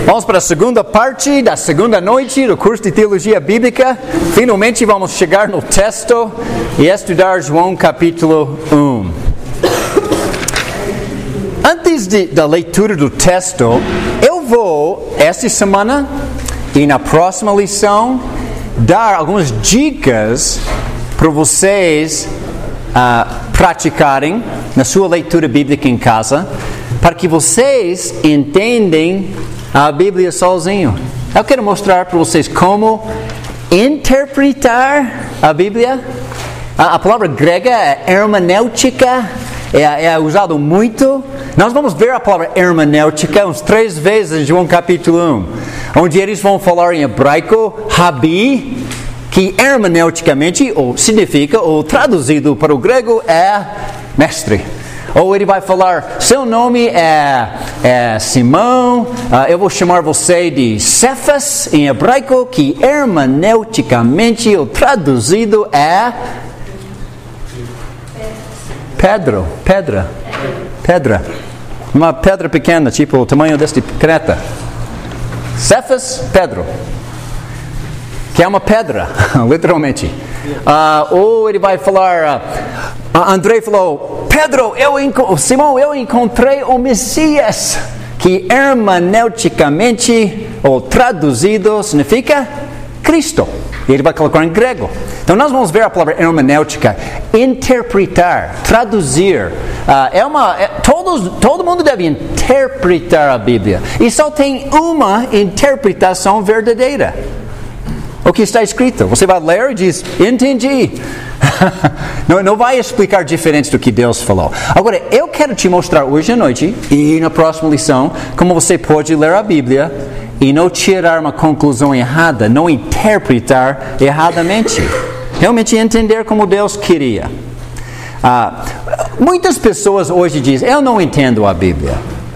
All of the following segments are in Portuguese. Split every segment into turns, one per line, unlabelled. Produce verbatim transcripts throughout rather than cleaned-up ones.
Vamos para a segunda parte da segunda noite do curso de Teologia Bíblica. Finalmente vamos chegar no texto e estudar João capítulo um. Antes de, da leitura do texto, eu vou, esta semana e na próxima lição, dar algumas dicas para vocês uh, praticarem na sua leitura bíblica em casa, para que vocês entendam a Bíblia sozinho. Eu quero mostrar para vocês como interpretar a Bíblia. A, a palavra grega é hermenêutica, é, é usado muito. Nós vamos ver a palavra hermenêutica uns três vezes em João capítulo um, onde eles vão falar em hebraico, rabi, que hermeneuticamente ou significa, ou traduzido para o grego, é mestre. Ou ele vai falar, seu nome é, é Simão, uh, eu vou chamar você de Cefas, em hebraico, que hermeneuticamente ou traduzido é Pedro, pedra, pedra, uma pedra pequena, tipo o tamanho desta creta. Cefas, Pedro, que é uma pedra, literalmente. Uh, ou ele vai falar, uh, André falou, Pedro, eu enco- Simão, eu encontrei o Messias, que hermeneuticamente, ou traduzido, significa Cristo. E ele vai colocar em grego. Então nós vamos ver a palavra hermenêutica, interpretar, traduzir. Uh, é uma, é, todos, todo mundo deve interpretar a Bíblia. E só tem uma interpretação verdadeira. O que está escrito. Você vai ler e diz, entendi. não, não vai explicar diferente do que Deus falou. Agora, eu quero te mostrar hoje à noite e na próxima lição como você pode ler a Bíblia e não tirar uma conclusão errada, não interpretar erradamente. Realmente entender como Deus queria. Ah, muitas pessoas hoje dizem, eu não entendo a Bíblia.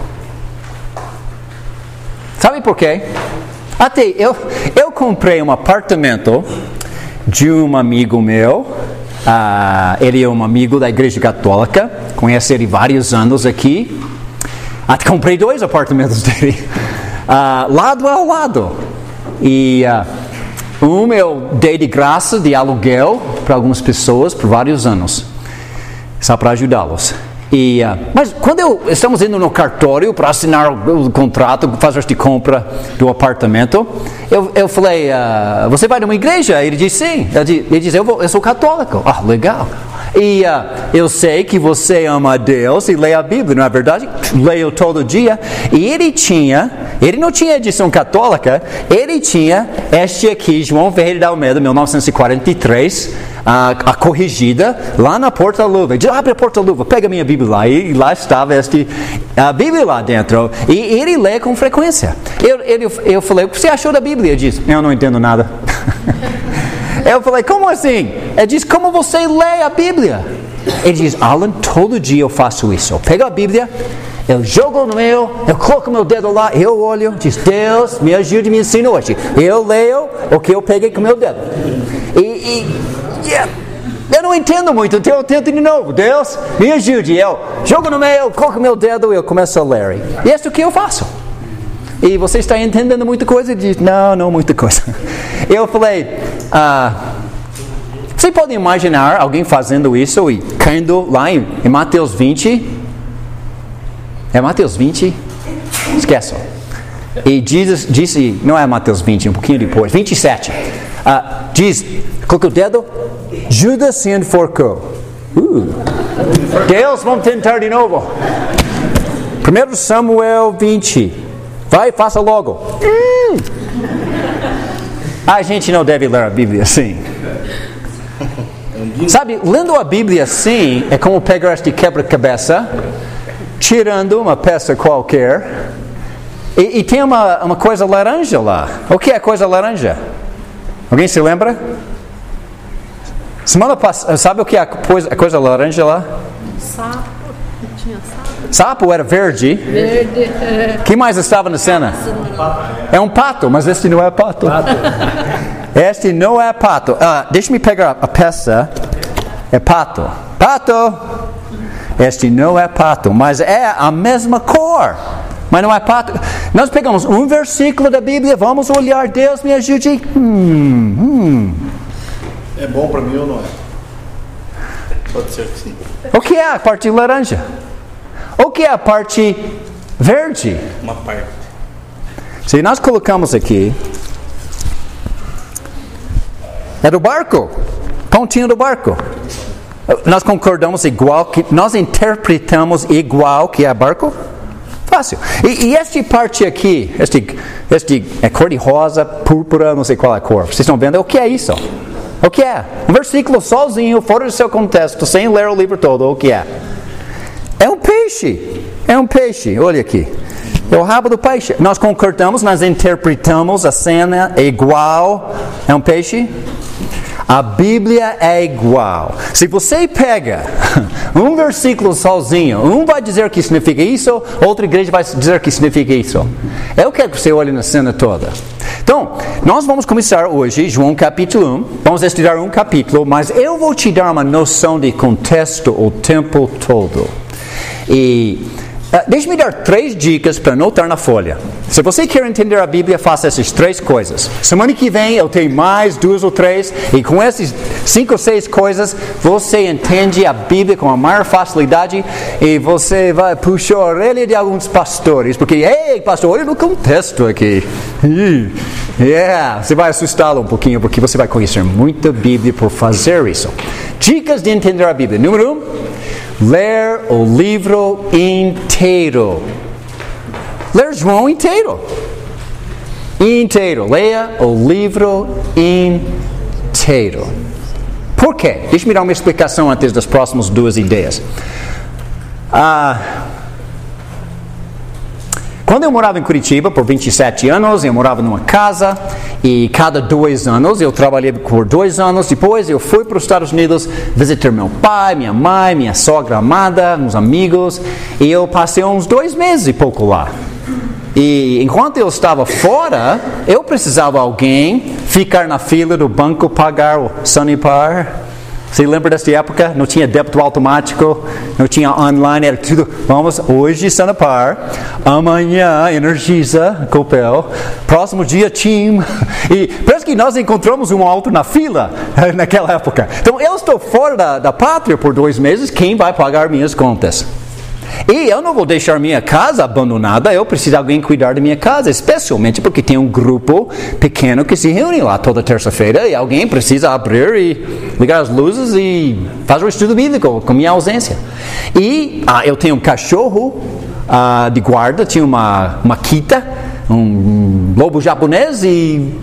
Sabe por quê? Até eu, eu comprei um apartamento de um amigo meu. Uh, ele é um amigo da Igreja Católica. Conheço ele vários anos aqui. Até comprei dois apartamentos dele. Uh, lado a lado. E uh, um eu dei de graça de aluguel para algumas pessoas por vários anos. Só para ajudá-los. E, uh, mas quando eu, estamos indo no cartório para assinar o, o contrato, fazer esta compra do apartamento, eu, eu falei, uh, você vai numa igreja? Ele disse sim. Ele disse, eu, vou, eu sou católico. Ah, legal. E uh, eu sei que você ama a Deus e lê a Bíblia, não é verdade? Leio todo dia. E ele tinha, ele não tinha edição católica, ele tinha este aqui, João Ferreira de Almeida, mil novecentos e quarenta e três, a, a corrigida, lá na porta-luva. Ele disse, abre a porta-luva, pega a minha Bíblia lá. E lá estava este, a Bíblia lá dentro. E ele lê com frequência. Eu, ele, eu falei, o que você achou da Bíblia? Ele disse, eu não entendo nada. Eu falei, como assim? Ele diz, como você lê a Bíblia? Ele diz, Alan, todo dia eu faço isso. Eu pego a Bíblia, eu jogo no meu, eu coloco meu dedo lá, eu olho, diz, Deus, me ajude e me ensina hoje. Eu leio o que eu peguei com o meu dedo. E, e yeah, eu não entendo muito, então eu tento de novo. Deus, me ajude. Eu jogo no meio, coloco meu dedo e eu começo a ler. E é isso que eu faço. E você está entendendo muita coisa? E diz, não, não muita coisa. Eu falei, ah, você pode imaginar alguém fazendo isso e caindo lá em, em Mateus vinte? É Mateus vinte? Esqueçam. E Jesus disse, não é Mateus vinte, um pouquinho depois, vinte e sete. Ah, diz, coloca o dedo, Judas se enforcou. Uh. Deus, vamos tentar de novo. primeiro Samuel vinte. Vai, faça logo. Hum. A gente não deve ler a Bíblia assim. Sabe, lendo a Bíblia assim é como pegar este quebra-cabeça, tirando uma peça qualquer, e, e tem uma, uma coisa laranja lá. O que é a coisa laranja? Alguém se lembra? Semana passada, sabe o que é a coisa, a coisa laranja lá?
Sapo. Tinha sapo.
Sapo era verde.
Verde. É.
O que mais estava na cena? É um pato, mas este não é pato. pato. Este não é pato. Uh, Deixa-me pegar a peça. É pato. Pato! Este não é pato, mas é a mesma cor. Mas não é pacto. Nós pegamos um versículo da Bíblia, vamos olhar, Deus me ajude. Hum, hum.
É bom para mim ou não é? Pode ser que sim.
O que é a parte laranja? O que é a parte verde?
Uma parte.
Se nós colocamos aqui, é do barco, pontinho do barco. Nós concordamos igual, que nós interpretamos igual que é barco? Fácil. E, e esta parte aqui, este, este é cor de rosa, púrpura, não sei qual é a cor. Vocês estão vendo? O que é isso? O que é? Um versículo sozinho, fora do seu contexto, sem ler o livro todo. O que é? É um peixe. É um peixe. Olha aqui. É o rabo do peixe. Nós concordamos, nós interpretamos a cena igual. É um peixe? A Bíblia é igual. Se você pega um versículo sozinho, um vai dizer que significa isso, outra igreja vai dizer que significa isso. Eu quero que você olhe na cena toda. Então, nós vamos começar hoje, João capítulo um. Vamos estudar um capítulo, mas eu vou te dar uma noção de contexto o tempo todo. E uh, deixe-me dar três dicas para anotar na folha. Se você quer entender a Bíblia, faça essas três coisas. Semana que vem eu tenho mais duas ou três, e com essas cinco ou seis coisas, você entende a Bíblia com a maior facilidade, e você vai puxar a orelha de alguns pastores, porque, ei, pastor, olha no contexto aqui. Yeah, você vai assustá-lo um pouquinho, porque você vai conhecer muita Bíblia por fazer isso. Dicas de entender a Bíblia. Número um, ler o livro inteiro. Ler João inteiro. Inteiro. Leia o livro inteiro. Por quê? Deixa-me dar uma explicação antes das próximas duas ideias. Ah, quando eu morava em Curitiba por vinte e sete anos, eu morava numa casa, e cada dois anos, eu trabalhei por dois anos, depois eu fui para os Estados Unidos visitar meu pai, minha mãe, minha sogra amada, uns amigos, e eu passei uns dois meses e pouco lá. E enquanto eu estava fora, eu precisava de alguém ficar na fila do banco pagar o Sanepar. Você lembra dessa época? Não tinha débito automático, não tinha online, era tudo. Vamos, hoje Sanepar, amanhã Energisa, Copel, próximo dia Tim. E parece que nós encontramos um outro na fila naquela época. Então eu estou fora da, da pátria por dois meses, quem vai pagar minhas contas? E eu não vou deixar minha casa abandonada, eu preciso de alguém cuidar da minha casa, especialmente porque tem um grupo pequeno que se reúne lá toda terça-feira e alguém precisa abrir e ligar as luzes e fazer o estudo bíblico com minha ausência. E ah, eu tenho um cachorro ah, de guarda, tinha uma, uma Kita, um lobo japonês e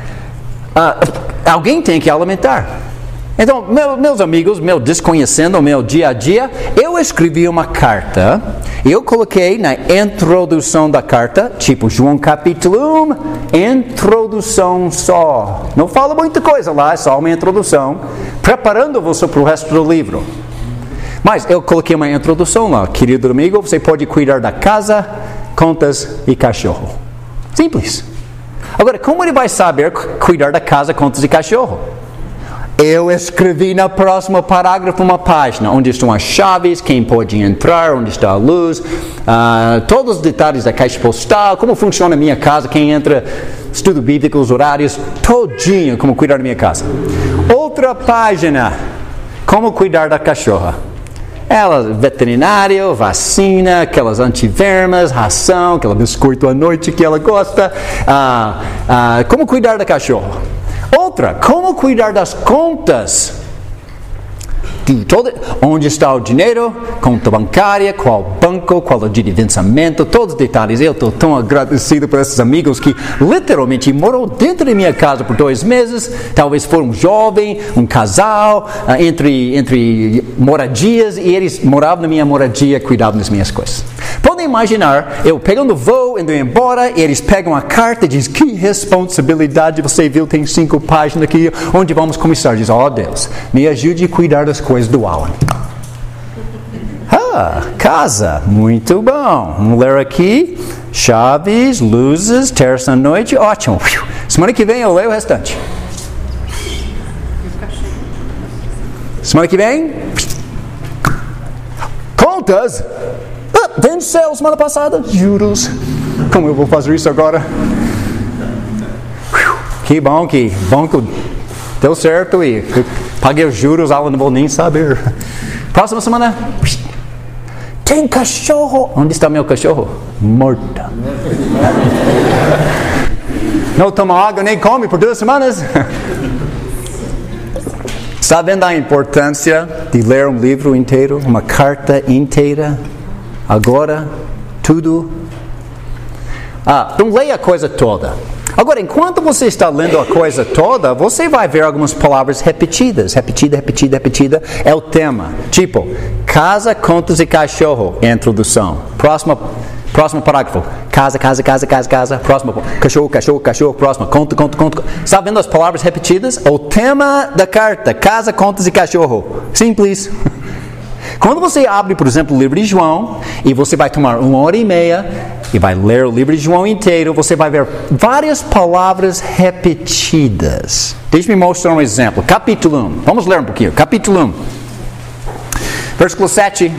ah, alguém tem que alimentar. Então, meu, meus amigos, meu desconhecendo o meu dia a dia, eu escrevi uma carta, e eu coloquei na introdução da carta, tipo João capítulo um, introdução só. Não fala muita coisa lá, é só uma introdução, preparando você para o resto do livro. Mas eu coloquei uma introdução lá, querido amigo, você pode cuidar da casa, contas e cachorro. Simples. Agora, como ele vai saber cuidar da casa, contas e cachorro? Eu escrevi no próximo parágrafo uma página onde estão as chaves, quem pode entrar, onde está a luz, uh, todos os detalhes da caixa postal, como funciona a minha casa, quem entra, estudo bíblico, os horários, todinho como cuidar da minha casa. Outra página, como cuidar da cachorra. Ela, veterinário, vacina, aquelas antivermas, ração, aquele biscoito à noite que ela gosta, uh, uh, como cuidar da cachorra. Outra, como cuidar das contas? De todo, onde está o dinheiro, conta bancária, qual banco, qual é o dia de vencimento, todos os detalhes. Eu estou tão agradecido por esses amigos que literalmente moram dentro da minha casa por dois meses. Talvez for um jovem, um casal, entre, entre moradias, e eles moravam na minha moradia, cuidavam das minhas coisas. Podem imaginar, eu pegando voo, indo embora, e eles pegam a carta e dizem, que responsabilidade, você viu, tem cinco páginas aqui, onde vamos começar? Diz, ó oh, Deus, me ajude a cuidar das coisas do Alan. Ah, casa, muito bom. Vamos ler aqui, chaves, luzes, terça noite, ótimo. Semana que vem eu leio o restante. Semana que vem, contas. Ah, venceu semana passada, juros. Como eu vou fazer isso agora? Que bom que, bom que deu certo e paguei os juros, ela não vou nem saber. Próxima semana, tem cachorro. Onde está meu cachorro? Morta. Não toma água nem come por duas semanas. Está vendo a importância de ler um livro inteiro, uma carta inteira? Agora, tudo. Ah, então leia a coisa toda. Agora, enquanto você está lendo a coisa toda, você vai ver algumas palavras repetidas. Repetida, repetida, repetida. É o tema. Tipo, casa, contas e cachorro. Introdução. Próxima, próximo parágrafo. Casa, casa, casa, casa, casa. Próximo. Cachorro, cachorro, cachorro. Próximo. Conta, conta, conta. Está vendo as palavras repetidas? O tema da carta. Casa, contas e cachorro. Simples. Quando você abre, por exemplo, o livro de João, e você vai tomar uma hora e meia, e vai ler o livro de João inteiro, você vai ver várias palavras repetidas. Deixa-me mostrar um exemplo. Capítulo um. Vamos ler um pouquinho. Capítulo um. Versículo sete.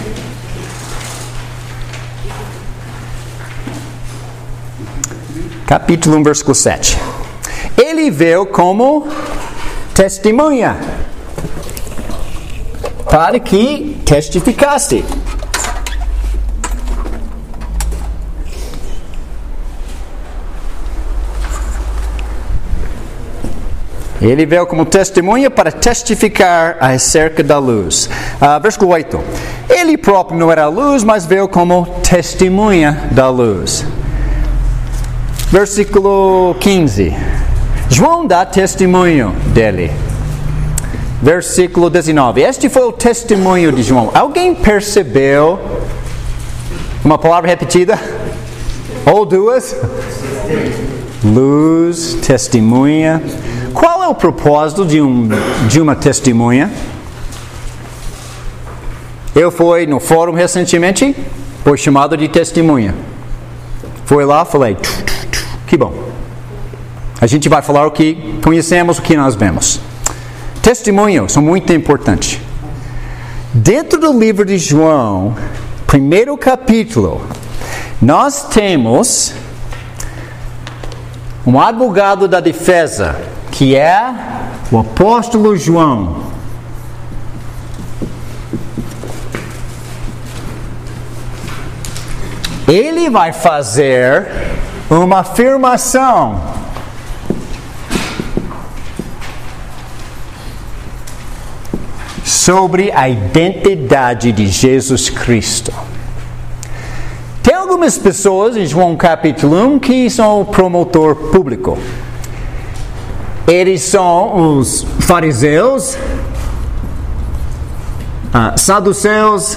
Capítulo um, versículo sete. Ele veio como testemunha, para que testificasse. Ele veio como testemunha para testificar acerca da luz. Uh, versículo oito. Ele próprio não era a luz, mas veio como testemunha da luz. Versículo quinze. João dá testemunho dele. Versículo dezenove. Este foi o testemunho de João. Alguém percebeu uma palavra repetida? Ou duas? Luz, testemunha. Qual é o propósito de, um, de uma testemunha? Eu fui no fórum recentemente, foi chamado de testemunha. Fui lá, falei, tch, tch, tch, que bom. A gente vai falar o que conhecemos, o que nós vemos. Testemunhos são muito importantes. Dentro do livro de João, primeiro capítulo, nós temos um advogado da defesa, que é o apóstolo João. Ele vai fazer uma afirmação sobre a identidade de Jesus Cristo. Tem algumas pessoas em João capítulo um que são promotor público. Eles são os fariseus, ah, saduceus,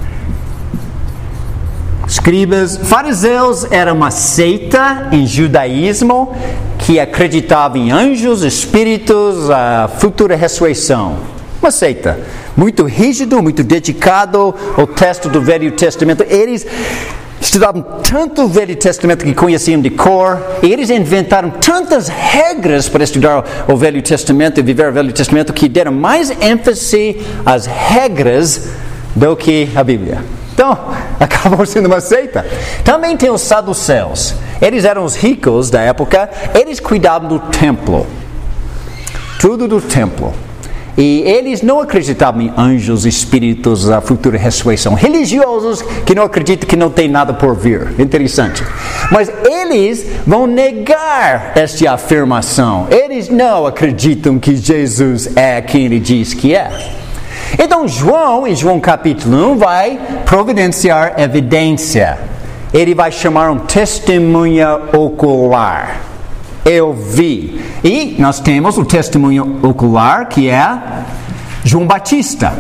escribas. Fariseus era uma seita em judaísmo que acreditava em anjos, espíritos, a futura ressurreição. Uma seita muito rígido, muito dedicado ao texto do Velho Testamento. Eles estudavam tanto o Velho Testamento que conheciam de cor, e eles inventaram tantas regras para estudar o Velho Testamento e viver o Velho Testamento que deram mais ênfase às regras do que a Bíblia. Então, acabou sendo uma seita. Também tem os saduceus. Eles eram os ricos da época, eles cuidavam do templo. Tudo do templo. E eles não acreditavam em anjos, espíritos, a futura ressurreição. Religiosos que não acreditam que não tem nada por vir. Interessante. Mas eles vão negar esta afirmação. Eles não acreditam que Jesus é quem ele diz que é. Então João, em João capítulo um, vai providenciar evidência. Ele vai chamar um testemunha ocular. Eu vi. E nós temos o testemunho ocular, que é João Batista.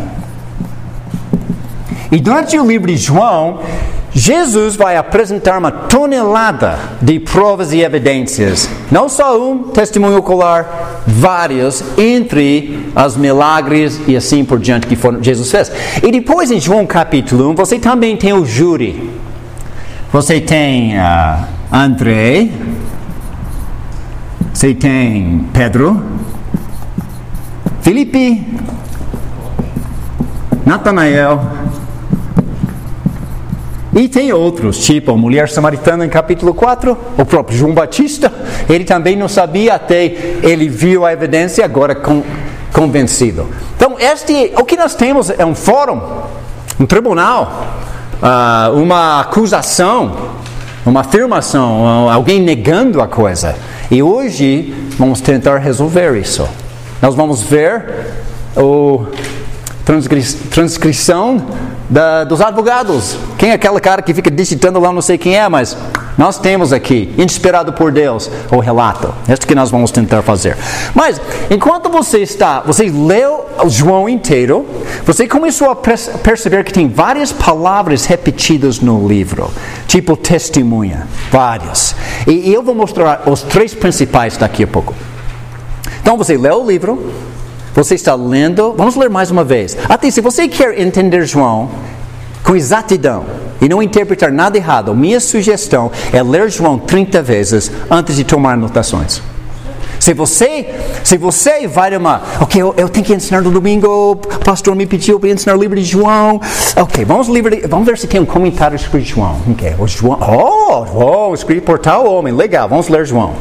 E durante o livro de João, Jesus vai apresentar uma tonelada de provas e evidências. Não só um testemunho ocular, vários, entre os milagres e assim por diante que foram, Jesus fez. E depois em João capítulo um, você também tem o júri. Você tem uh, André, você tem Pedro, Filipe, Natanael, E tem outros, tipo a mulher samaritana em capítulo quatro, o próprio João Batista, ele também não sabia até ele viu a evidência, agora com, convencido. Então, este, o que nós temos é um fórum, um tribunal, uh, uma acusação, uma afirmação, alguém negando a coisa. E hoje vamos tentar resolver isso. Nós vamos ver a transcri- transcrição da, dos advogados. Quem é aquele cara que fica digitando lá, não sei quem é, mas nós temos aqui, inspirado por Deus, o relato. É isso que nós vamos tentar fazer. Mas, enquanto você está, você leu João inteiro, você começou a perceber que tem várias palavras repetidas no livro, tipo testemunha, várias. E eu vou mostrar os três principais daqui a pouco. Então, você leu o livro, você está lendo, vamos ler mais uma vez. Até se você quer entender João com exatidão e não interpretar nada errado, minha sugestão é ler João trinta vezes antes de tomar anotações. Se você, se você vai uma, ok, eu, eu tenho que ensinar no domingo, o pastor me pediu para ensinar o livro de João. Ok, vamos, livre, vamos ver se tem um comentário sobre João. Ok, o João, oh, oh, escrito por tal homem, legal, vamos ler João.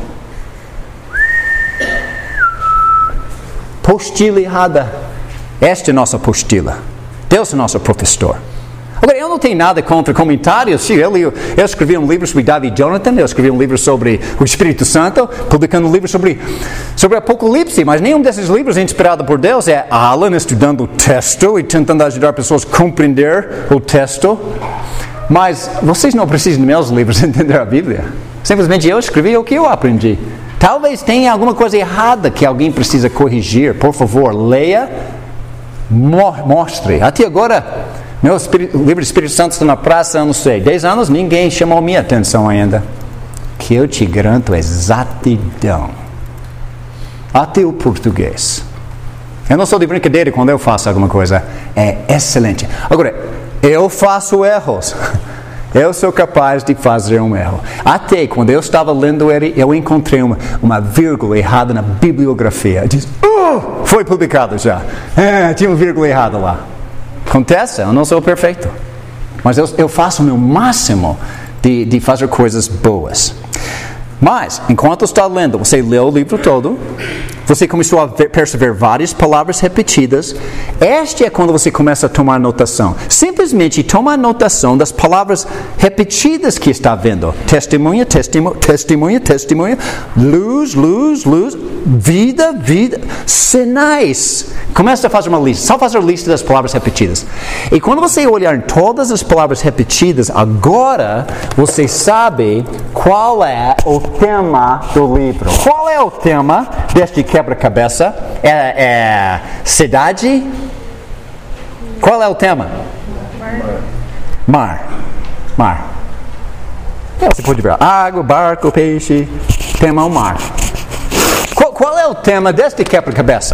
Postila errada. Esta é a nossa postila. Deus é nosso professor. Agora, eu não tenho nada contra comentários. Sim, eu, eu, eu escrevi um livro sobre David Jonathan, eu escrevi um livro sobre o Espírito Santo, publicando um livro sobre, sobre Apocalipse, mas nenhum desses livros é inspirado por Deus. É Alan estudando o texto e tentando ajudar pessoas a compreender o texto. Mas vocês não precisam de meus livros para entender a Bíblia. Simplesmente eu escrevi o que eu aprendi. Talvez tenha alguma coisa errada que alguém precisa corrigir. Por favor, leia, mostre. Até agora, meu espírito, livro do Espírito Santo está na praça, eu não sei, dez anos, ninguém chamou minha atenção ainda. Que eu te garanto exatidão. Até o português. Eu não sou de brincadeira quando eu faço alguma coisa. É excelente. Agora, eu faço erros. Eu sou capaz de fazer um erro. Até quando eu estava lendo ele, eu encontrei uma, uma vírgula errada na bibliografia. Diz, uh, foi publicado já. É, tinha uma vírgula errada lá. Acontece, eu não sou perfeito. Mas eu, eu faço o meu máximo de, de fazer coisas boas. Mas, enquanto está lendo, você leu o livro todo, você começou a ver, perceber várias palavras repetidas. Este é quando você começa a tomar notação. Simplesmente toma notação das palavras repetidas que está vendo. Testemunha, testemunha, testemunha, testemunha, luz, luz, luz, vida, vida, sinais. Começa a fazer uma lista, só fazer a lista das palavras repetidas. E quando você olhar em todas as palavras repetidas, agora você sabe qual é o tema do livro. Qual é o tema deste quebra-cabeça? É, é cidade? Qual é o tema? Mar. Mar. Você pode ver água, barco, peixe. Tema o mar. Qual, qual é o tema deste quebra-cabeça?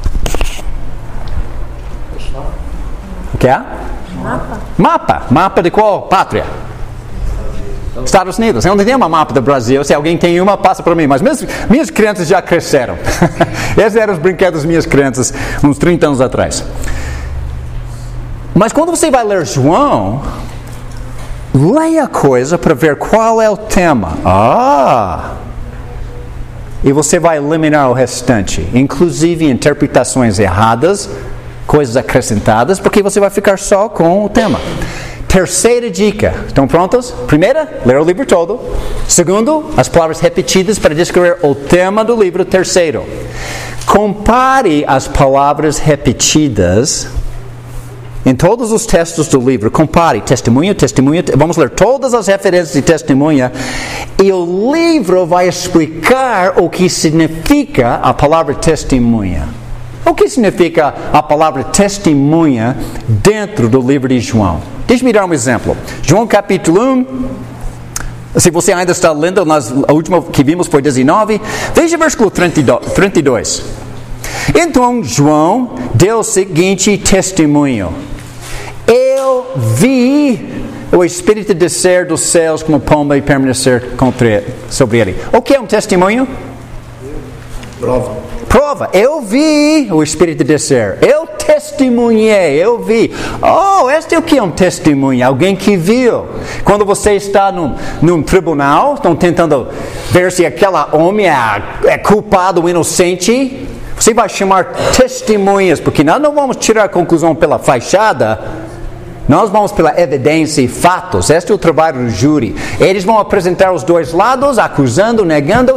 O que é?
Mapa.
Mapa. Mapa de qual pátria? Estados Unidos. Eu não tenho uma mapa do Brasil. Se alguém tem uma, passa para mim. Mas minhas, minhas crianças já cresceram. Esses eram os brinquedos das minhas crianças uns trinta anos atrás. Mas quando você vai ler João, leia a coisa para ver qual é o tema. Ah! E você vai eliminar o restante. Inclusive interpretações erradas, coisas acrescentadas, porque você vai ficar só com o tema. Terceira dica. Estão prontos? Primeira, ler o livro todo. Segundo, as palavras repetidas para descrever o tema do livro. Terceiro, compare as palavras repetidas em todos os textos do livro. Compare testemunha, testemunha. Vamos ler todas as referências de testemunha. E o livro vai explicar o que significa a palavra testemunha. O que significa a palavra testemunha dentro do livro de João? Deixe-me dar um exemplo. João capítulo um. Se você ainda está lendo, nós, a última que vimos foi dezenove. Veja o versículo trinta e dois. Então João deu o seguinte testemunho. Eu vi o Espírito descer dos céus como pomba e permanecer sobre ele. O que é um testemunho?
Prova.
Prova. Eu vi o Espírito descer. Eu testemunho. testemunhei, eu vi. Oh, este é o que é um testemunho? Alguém que viu. Quando você está num, num tribunal, estão tentando ver se aquele homem é, é culpado ou inocente, você vai chamar testemunhas, porque nós não vamos tirar a conclusão pela fachada, nós vamos pela evidência e fatos. Este é o trabalho do júri. Eles vão apresentar os dois lados, acusando, negando,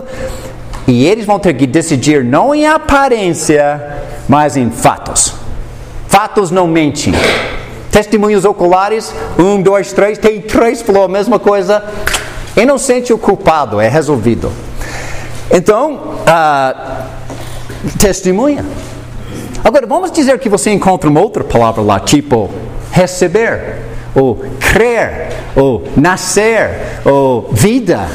e eles vão ter que decidir não em aparência, mas em fatos. Fatos não mentem. Testemunhos oculares, um, dois, três, tem três, falou a mesma coisa. Inocente ou culpado, é resolvido. Então, uh, testemunha. Agora, vamos dizer que você encontra uma outra palavra lá, tipo receber, ou crer, ou nascer, ou vida.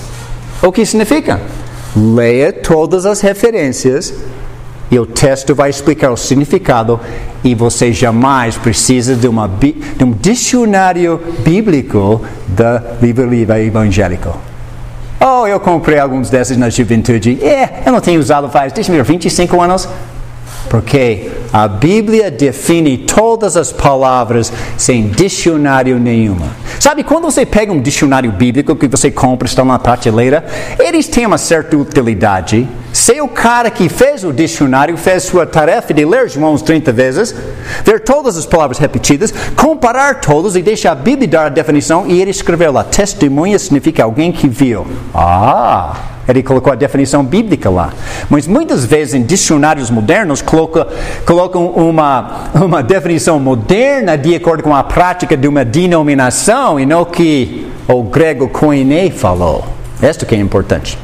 O que significa? Leia todas as referências e o texto vai explicar o significado, e você jamais precisa de, uma, de um dicionário bíblico do livro evangélico. Oh, eu comprei alguns desses na juventude. É, eu não tenho usado faz, deixa eu ver, vinte e cinco anos. Porque a Bíblia define todas as palavras sem dicionário nenhuma. Sabe, quando você pega um dicionário bíblico que você compra, está na prateleira, eles têm uma certa utilidade. Se o cara que fez o dicionário fez sua tarefa de ler João uns trinta vezes, ver todas as palavras repetidas, comparar todos e deixar a Bíblia dar a definição, e ele escreveu lá, testemunha significa alguém que viu. Ah... Ele colocou a definição bíblica lá. Mas muitas vezes em dicionários modernos colocam, colocam uma, uma definição moderna de acordo com a prática de uma denominação e não que o grego koine falou. Isto que é importante.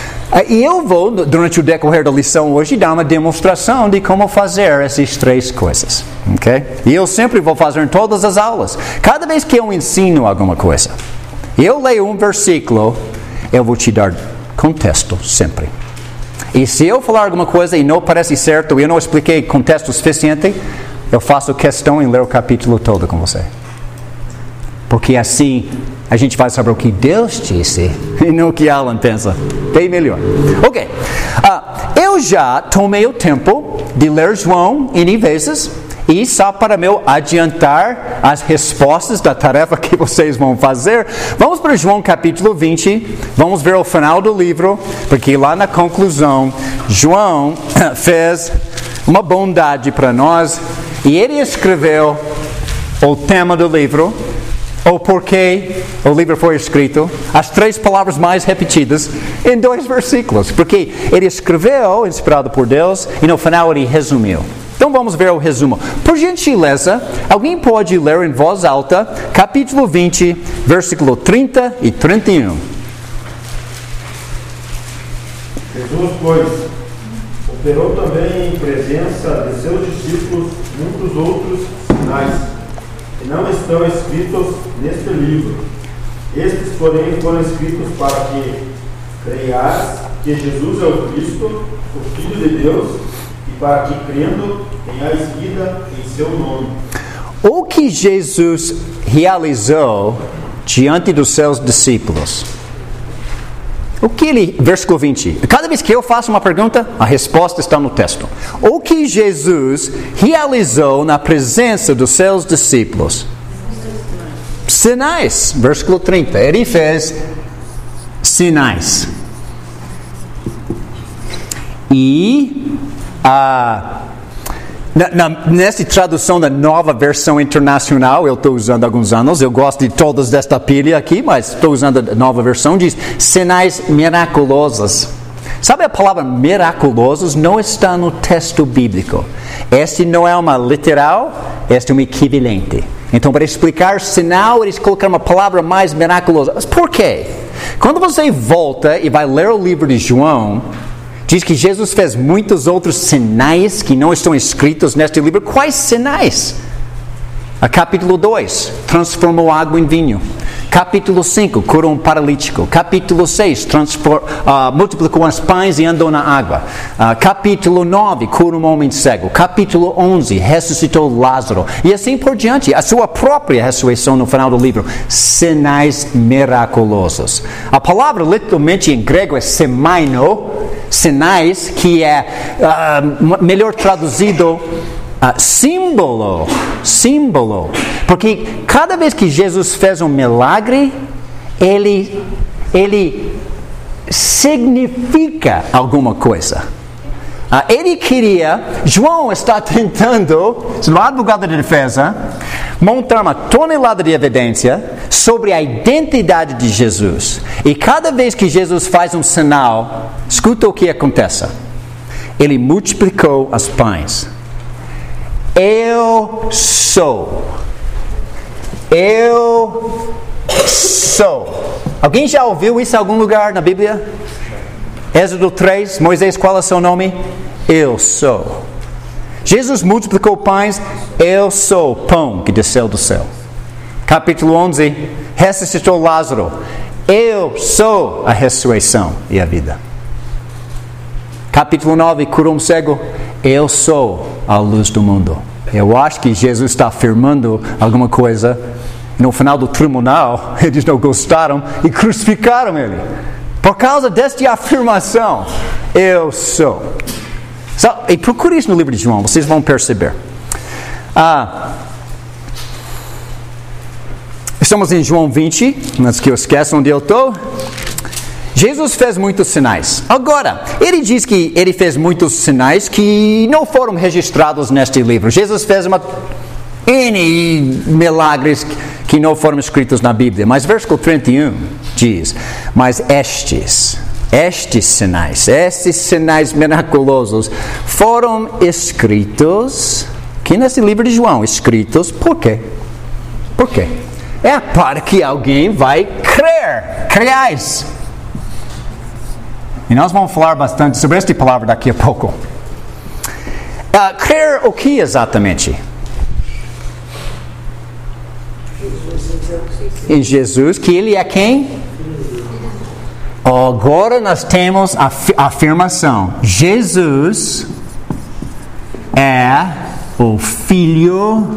E eu vou, durante o decorrer da lição hoje, dar uma demonstração de como fazer essas três coisas. Okay? E eu sempre vou fazer em todas as aulas. Cada vez que eu ensino alguma coisa, eu leio um versículo, eu vou te dar contexto, sempre. E se eu falar alguma coisa e não parece certo, eu não expliquei contexto suficiente, eu faço questão em ler o capítulo todo com você. Porque assim, a gente vai saber o que Deus disse e não o que Alan pensa. Bem melhor. Ok. Uh, eu já tomei o tempo de ler João N vezes. E só para meu adiantar as respostas da tarefa que vocês vão fazer, vamos para João capítulo vinte, vamos ver o final do livro, porque lá na conclusão, João fez uma bondade para nós, e ele escreveu o tema do livro, o porquê o livro foi escrito, as três palavras mais repetidas, em dois versículos, porque ele escreveu, inspirado por Deus, e no final ele resumiu. Então vamos ver o resumo. Por gentileza, alguém pode ler em voz alta, capítulo vinte, versículo trinta e trinta e um.
Jesus, pois, operou também em presença de seus discípulos muitos outros sinais, que não estão escritos neste livro. Estes, porém, foram escritos para que creias que Jesus é o Cristo, o Filho de Deus, para que, crendo, tenhais vida em seu nome.
O que Jesus realizou diante dos seus discípulos? O que ele, versículo vinte. Cada vez que eu faço uma pergunta, a resposta está no texto. O que Jesus realizou na presença dos seus discípulos? Sinais. Versículo trinta. Ele fez sinais. E Ah, na, na, nessa tradução da Nova Versão Internacional, eu estou usando há alguns anos, eu gosto de todas desta pilha aqui, mas estou usando a Nova Versão, diz sinais miraculosos. Sabe, a palavra miraculosos não está no texto bíblico. Este não é uma literal, este é um equivalente. Então, para explicar sinal, eles colocaram uma palavra mais miraculosa. Mas por quê? Quando você volta e vai ler o livro de João, diz que Jesus fez muitos outros sinais que não estão escritos neste livro. Quais sinais? A capítulo dois, transformou água em vinho. Capítulo cinco, curou um paralítico. Capítulo seis, uh, multiplicou os pães e andou na água. Uh, capítulo nove, curou um homem cego. Capítulo onze, ressuscitou Lázaro. E assim por diante. A sua própria ressurreição no final do livro. Sinais miraculosos. A palavra literalmente em grego é semaino. Sinais, que é uh, melhor traduzido uh, símbolo, símbolo. Porque cada vez que Jesus fez um milagre, ele, ele significa alguma coisa. Uh, ele queria, João está tentando, no advogado de defesa, montar uma tonelada de evidência sobre a identidade de Jesus. E cada vez que Jesus faz um sinal, escuta o que acontece. Ele multiplicou as pães. Eu sou. Eu sou. Alguém já ouviu isso em algum lugar na Bíblia? Êxodo três, Moisés, qual é o seu nome? Eu sou. Jesus multiplicou pães, eu sou pão que desceu do céu. Capítulo onze, ressuscitou Lázaro, eu sou a ressurreição e a vida. Capítulo nove, curou um cego, eu sou a luz do mundo. Eu acho que Jesus está afirmando alguma coisa. No final do tribunal, eles não gostaram e crucificaram ele. Por causa desta afirmação, eu sou. So, e procure isso no livro de João, vocês vão perceber. Ah, estamos em João vinte, antes que eu esqueça onde eu estou. Jesus fez muitos sinais. Agora, ele diz que ele fez muitos sinais que não foram registrados neste livro. Jesus fez uma N milagres que não foram escritos na Bíblia. Mas versículo trinta e um diz: mas estes, estes sinais, estes sinais miraculosos foram escritos, aqui nesse livro de João, escritos por quê? Por quê? É para que alguém vai crer, creais. E nós vamos falar bastante sobre esta palavra daqui a pouco. Uh, crer o que exatamente? Em Jesus, que Ele é quem? Agora nós temos a afirmação: Jesus é o Filho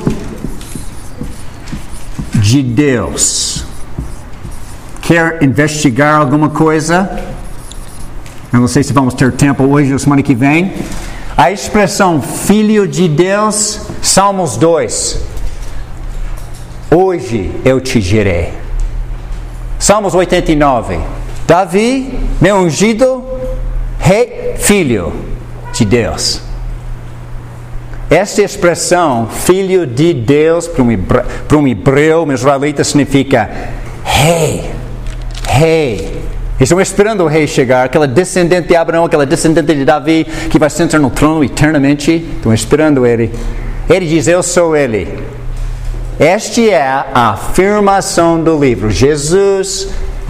de Deus. Quer investigar alguma coisa? Eu não sei se vamos ter tempo hoje ou semana que vem. A expressão Filho de Deus, Salmos dois. Hoje eu te gerei. Salmos oitenta e nove. Davi, meu ungido, rei, filho de Deus. Esta expressão, filho de Deus, para um hebreu, para um, hebreu, um israelita, significa rei, rei. Eles estão esperando o rei chegar, aquela descendente de Abraão, aquela descendente de Davi, que vai sentar no trono eternamente. Estão esperando ele. Ele diz: eu sou ele. Esta é a afirmação do livro. Jesus,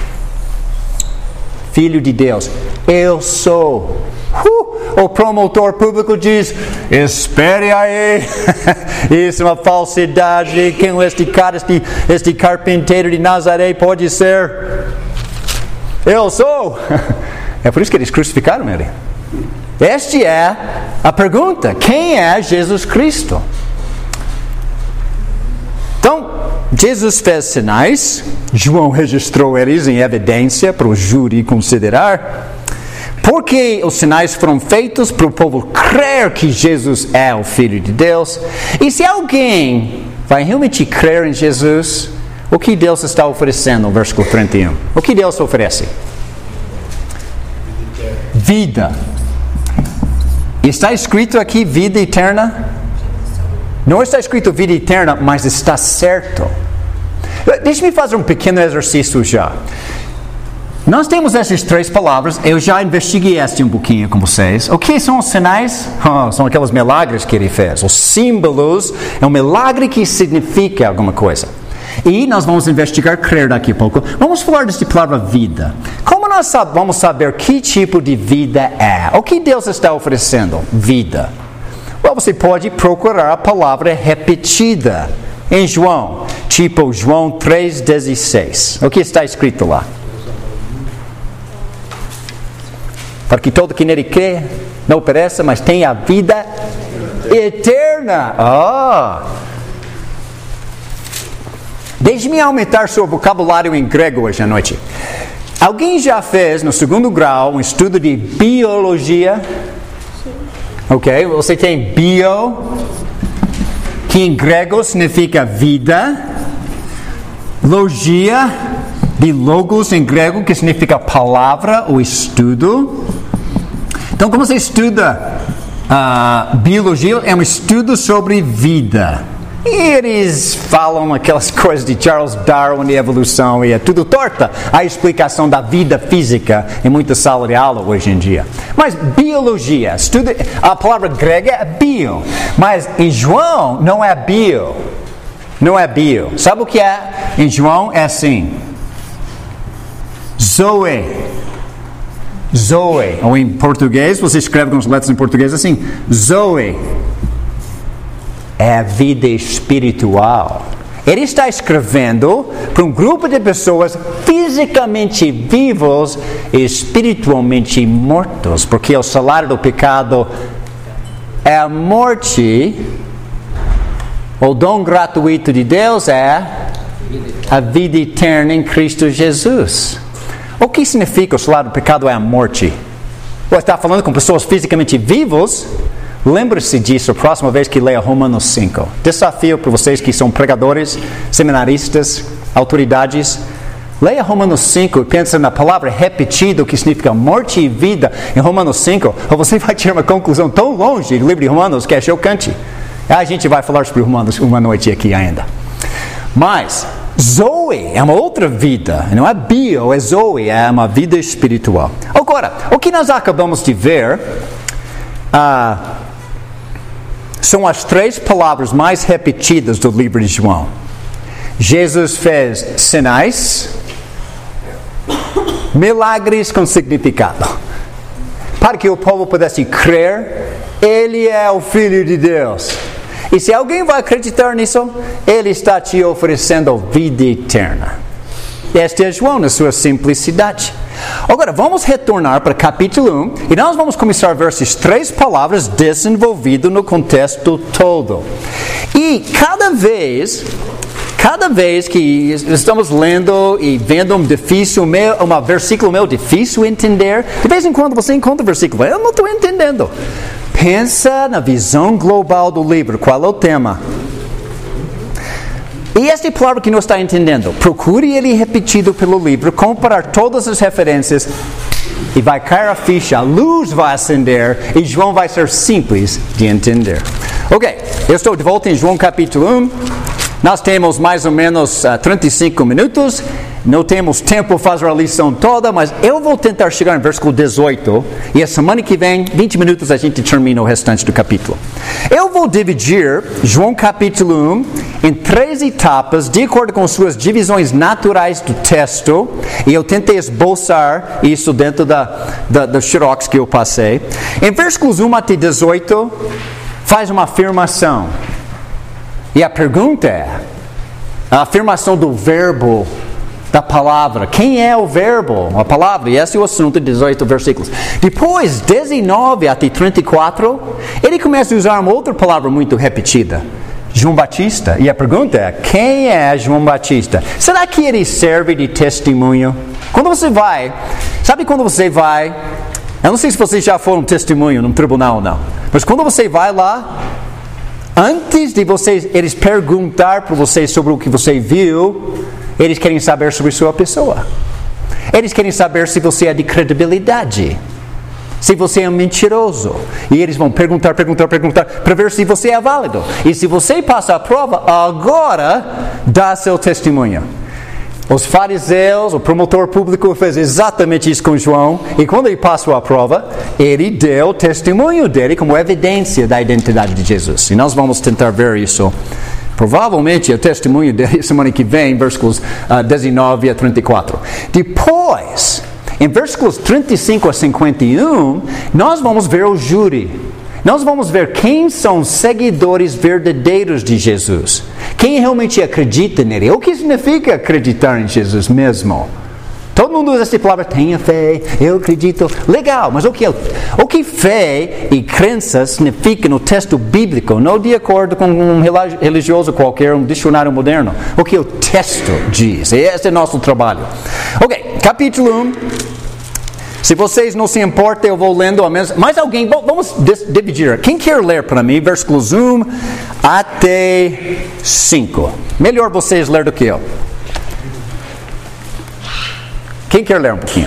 Filho de Deus. Eu sou. Uh, o promotor público diz: espere aí. Isso é uma falsidade. Quem é este cara, este, este carpinteiro de Nazaré pode ser? Eu sou. É por isso que eles crucificaram ele. Esta é a pergunta: quem é Jesus Cristo? Então, Jesus fez sinais, João registrou eles em evidência para o júri considerar, porque os sinais foram feitos para o povo crer que Jesus é o Filho de Deus. E se alguém vai realmente crer em Jesus, o que Deus está oferecendo no versículo trinta e um? O que Deus oferece? Vida. Está escrito aqui vida eterna? Não está escrito vida eterna, mas está certo. Deixe-me fazer um pequeno exercício já. Nós temos essas três palavras. Eu já investiguei este um pouquinho com vocês. O que são os sinais? Oh, são aqueles milagres que ele fez. Os símbolos é um milagre que significa alguma coisa. E nós vamos investigar, crer daqui a pouco. Vamos falar desta palavra vida. Como nós vamos saber que tipo de vida é? O que Deus está oferecendo? Vida. Well, você pode procurar a palavra repetida em João, tipo João três dezesseis. O que está escrito lá? Para que todo que nele crê não pereça, mas tenha a vida eterna. Ah! Deixe-me aumentar seu vocabulário em grego hoje à noite. Alguém já fez no segundo grau um estudo de biologia? Ok, você tem bio, que em grego significa vida, logia, de logos em grego, que significa palavra ou estudo. Então, como você estuda uh, biologia, é um estudo sobre vida. E eles falam aquelas coisas de Charles Darwin e evolução, e é tudo torta a explicação da vida física em muita sala de aula hoje em dia. Mas biologia, estudo, a palavra grega é bio, mas em João não é bio. Não é bio. Sabe o que é? Em João é assim. Zoe. Zoe. Ou em português, você escreve com as letras em português assim. Zoe. É a vida espiritual. Ele está escrevendo para um grupo de pessoas fisicamente vivos e espiritualmente mortos. Porque o salário do pecado é a morte. O dom gratuito de Deus é a vida eterna em Cristo Jesus. O que significa o salário do pecado é a morte? Você está falando com pessoas fisicamente vivas? Lembre-se disso a próxima vez que leia Romanos cinco. Desafio para vocês que são pregadores, seminaristas, autoridades. Leia Romanos cinco e pense na palavra repetida, que significa morte e vida em Romanos cinco. Ou você vai tirar uma conclusão tão longe do livro de Romanos que é chocante. A gente vai falar sobre Romanos uma noite aqui ainda. Mas Zoe é uma outra vida. Não é bio, é Zoe, é uma vida espiritual. Agora, o que nós acabamos de ver... Ah, são as três palavras mais repetidas do livro de João. Jesus fez sinais, milagres com significado, para que o povo pudesse crer, Ele é o Filho de Deus. E se alguém vai acreditar nisso, Ele está te oferecendo vida eterna. Este é João na sua simplicidade. Agora, vamos retornar para capítulo um e nós vamos começar a ver essas três palavras desenvolvidas no contexto todo. E cada vez, cada vez que estamos lendo e vendo um difícil, um versículo meio difícil entender, de vez em quando você encontra um versículo, eu não estou entendendo. Pensa na visão global do livro, qual é o tema? E esta palavra que não está entendendo, procure ele repetido pelo livro, comparar todas as referências e vai cair a ficha, a luz vai acender e João vai ser simples de entender. Ok, eu estou de volta em João capítulo um, nós temos mais ou menos uh, trinta e cinco minutos, não temos tempo para fazer a lição toda, mas eu vou tentar chegar no versículo dezoito e a semana que vem, vinte minutos, a gente termina o restante do capítulo. Eu vou dividir João capítulo um em três etapas, de acordo com suas divisões naturais do texto, e eu tentei esboçar isso dentro da, da, da xerox que eu passei. Em versículos um até dezoito, faz uma afirmação. E a pergunta é, a afirmação do verbo da palavra. Quem é o verbo? A palavra. E esse é o assunto de dezoito versículos. Depois, dezenove até trinta e quatro, ele começa a usar uma outra palavra muito repetida. João Batista. E a pergunta é, quem é João Batista? Será que ele serve de testemunho? Quando você vai, sabe quando você vai, eu não sei se vocês já foram testemunho num tribunal ou não, mas quando você vai lá, antes de vocês, eles perguntar para você sobre o que você viu, eles querem saber sobre sua pessoa. Eles querem saber se você é de credibilidade, se você é um mentiroso. E eles vão perguntar, perguntar, perguntar, para ver se você é válido. E se você passa a prova, agora dá seu testemunho. Os fariseus, o promotor público fez exatamente isso com João. E quando ele passou a prova, ele deu o testemunho dele como evidência da identidade de Jesus. E nós vamos tentar ver isso. Provavelmente o testemunho dele semana que vem, versículos uh, dezenove a trinta e quatro. Depois, em versículos trinta e cinco a cinquenta e um, nós vamos ver o júri. Nós vamos ver quem são os seguidores verdadeiros de Jesus. Quem realmente acredita nele. O que significa acreditar em Jesus mesmo? Todo mundo usa essa palavra, tenha fé, eu acredito. Legal, mas o que, o que fé e crença significa no texto bíblico, não de acordo com um religioso qualquer, um dicionário moderno. O que o texto diz. Esse é o nosso trabalho. Ok, capítulo um. Se vocês não se importam, eu vou lendo a mesma. Mais alguém? Bom, vamos dividir. Quem quer ler para mim? Versículos um até cinco. Melhor vocês ler do que eu. Quem quer ler um pouquinho?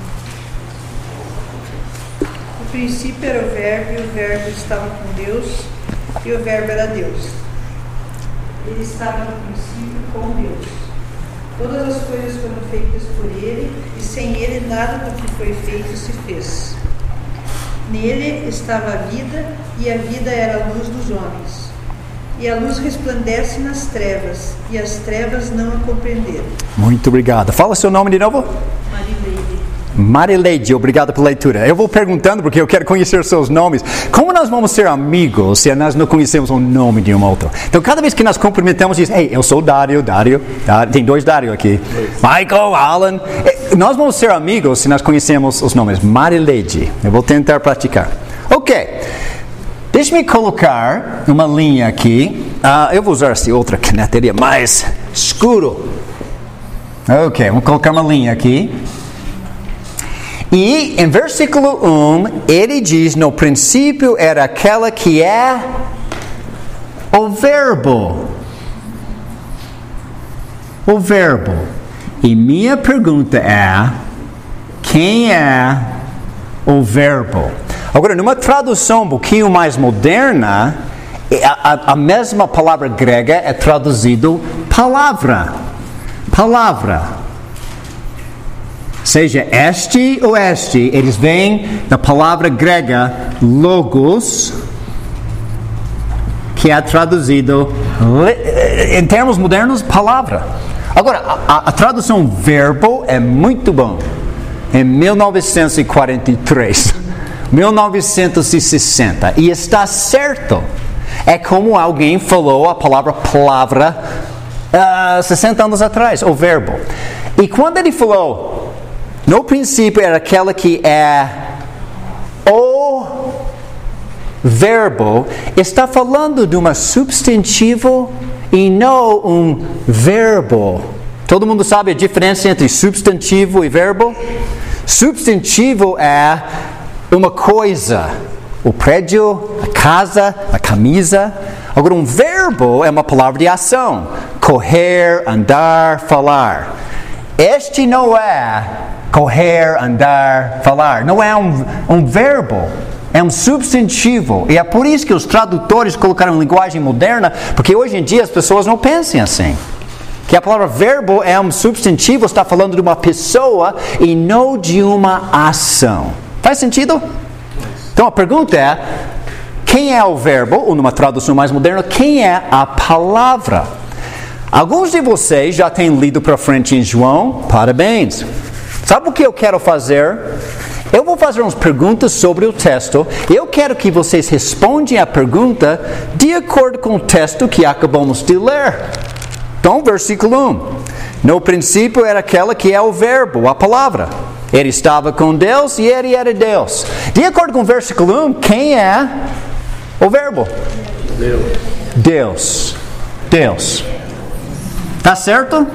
No princípio era o Verbo, e o Verbo estava com Deus, e o Verbo era Deus. Ele estava no princípio com Deus. Todas as coisas foram feitas por Ele, e sem Ele nada do que foi feito se fez. Nele estava a vida, e a vida era a luz dos homens. E a luz resplandece nas trevas, e as trevas não a compreenderam.
Muito obrigado. Fala seu nome de novo.
Marileide.
Marileide, obrigado pela leitura. Eu vou perguntando porque eu quero conhecer seus nomes. Como nós vamos ser amigos se nós não conhecemos o nome de um outro? Então, cada vez que nós cumprimentamos, diz, ei, eu sou Dário, Dário, Dário. Tem dois Dário aqui. Michael, Alan. Nós vamos ser amigos se nós conhecemos os nomes. Marileide. Eu vou tentar praticar. Ok. Deixe-me colocar uma linha aqui. Uh, eu vou usar essa outra caneteria mais escuro. Ok, vamos colocar uma linha aqui. E em versículo um, ele diz, no princípio era aquela que é o verbo. O verbo. E minha pergunta é, quem é o verbo? Agora, numa tradução um pouquinho mais moderna, a, a, a mesma palavra grega é traduzido palavra. Palavra. Seja este ou este, eles vêm da palavra grega logos, que é traduzido, em termos modernos, palavra. Agora, a, a tradução verbo é muito bom. Em mil novecentos e quarenta e três, mil novecentos e sessenta, e está certo. É como alguém falou a palavra palavra uh, sessenta anos atrás, o verbo. E quando ele falou, no princípio era aquela que é o verbo, está falando de um substantivo e não um verbo. Todo mundo sabe a diferença entre substantivo e verbo? Substantivo é uma coisa, o prédio, a casa, a camisa. Agora, um verbo é uma palavra de ação, correr, andar, falar. Este não é correr, andar, falar. Não é um, um verbo, é um substantivo. E é por isso que os tradutores colocaram linguagem moderna, porque hoje em dia as pessoas não pensam assim. Que a palavra verbo é um substantivo, está falando de uma pessoa e não de uma ação. Faz sentido? Então a pergunta é, quem é o verbo? Ou numa tradução mais moderna, quem é a palavra? Alguns de vocês já têm lido para frente em João, parabéns. Sabe o que eu quero fazer? Eu vou fazer umas perguntas sobre o texto. Eu quero que vocês respondam a pergunta de acordo com o texto que acabamos de ler. Então, versículo um. No princípio era aquela que é o verbo, a palavra. Ele estava com Deus e ele era Deus. De acordo com o versículo um, quem é o verbo?
Deus.
Deus. Deus. Tá certo?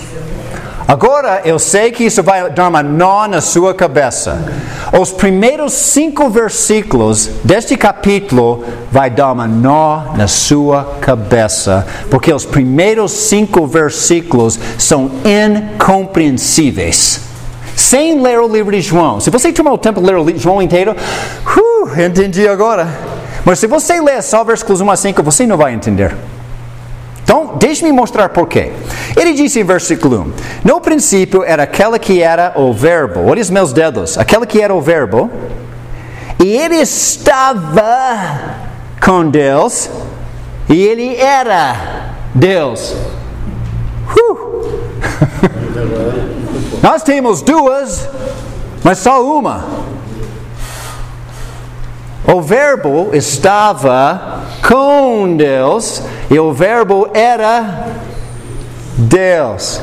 Agora, eu sei que isso vai dar uma nó na sua cabeça. Os primeiros cinco versículos deste capítulo vai dar uma nó na sua cabeça. Porque os primeiros cinco versículos são incompreensíveis. Sem ler o livro de João. Se você tomar o tempo de ler o livro de João inteiro, uh, entendi agora. Mas se você ler só versículos um a cinco, você não vai entender. Então, deixe-me mostrar por quê. Ele disse em versículo um, no princípio era aquela que era o verbo. Olha os meus dedos. Aquela que era o verbo. E ele estava com Deus. E ele era Deus. Uh. Nós temos duas, mas só uma. O verbo estava com Deus e o verbo era Deus.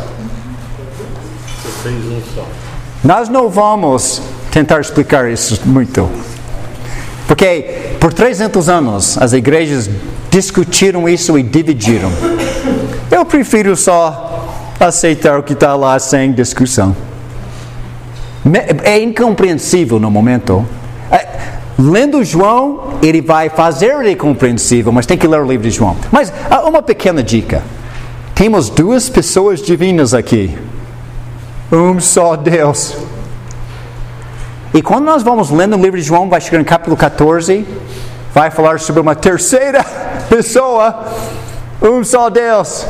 Nós não vamos tentar explicar isso muito. Porque por trezentos anos as igrejas discutiram isso e dividiram. Eu prefiro só aceitar o que está lá sem discussão. É incompreensível no momento. Lendo João, ele vai fazer ele compreensível, mas tem que ler o livro de João. Mas uma pequena dica. Temos duas pessoas divinas aqui. Um só Deus. E quando nós vamos lendo o livro de João, vai chegar no capítulo catorze, vai falar sobre uma terceira pessoa. Um só Deus.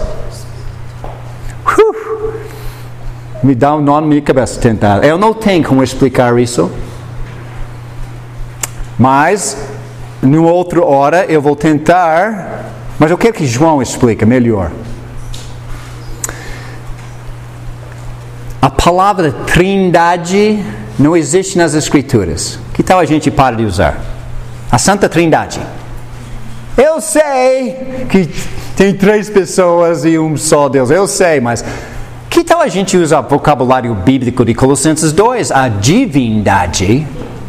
Uh, me dá um nó na minha cabeça tentar. Eu não tenho como explicar isso. Mas, numa outra hora, eu vou tentar. Mas eu quero que João explique melhor. A palavra Trindade não existe nas Escrituras. Que tal a gente para de usar? A Santa Trindade. Eu sei que tem três pessoas e um só Deus. Eu sei, mas que tal a gente usar o vocabulário bíblico de Colossenses dois? A divindade.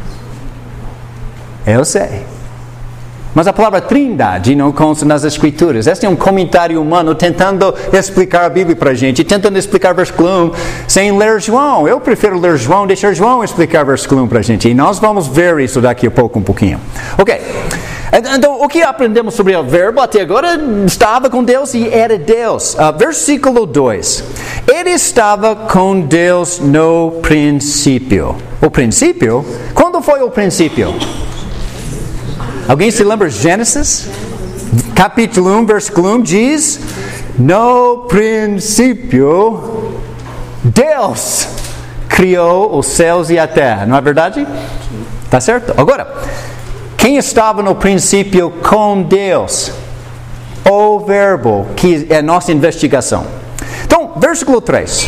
Eu sei. Mas a palavra Trindade não consta nas Escrituras. Este é um comentário humano tentando explicar a Bíblia para a gente, tentando explicar versículo um sem ler João. Eu prefiro ler João, deixar João explicar versículo um para a gente. E nós vamos ver isso daqui a pouco um pouquinho. Ok. Então, o que aprendemos sobre o verbo até agora? Estava com Deus e era Deus. Uh, versículo dois. Ele estava com Deus no princípio. O princípio? Quando foi o princípio? Alguém se lembra de Gênesis? Capítulo um, versículo um diz: no princípio, Deus criou os céus e a terra. Não é verdade? Tá certo? Agora, quem estava no princípio com Deus? O verbo, que é a nossa investigação. Então, versículo três.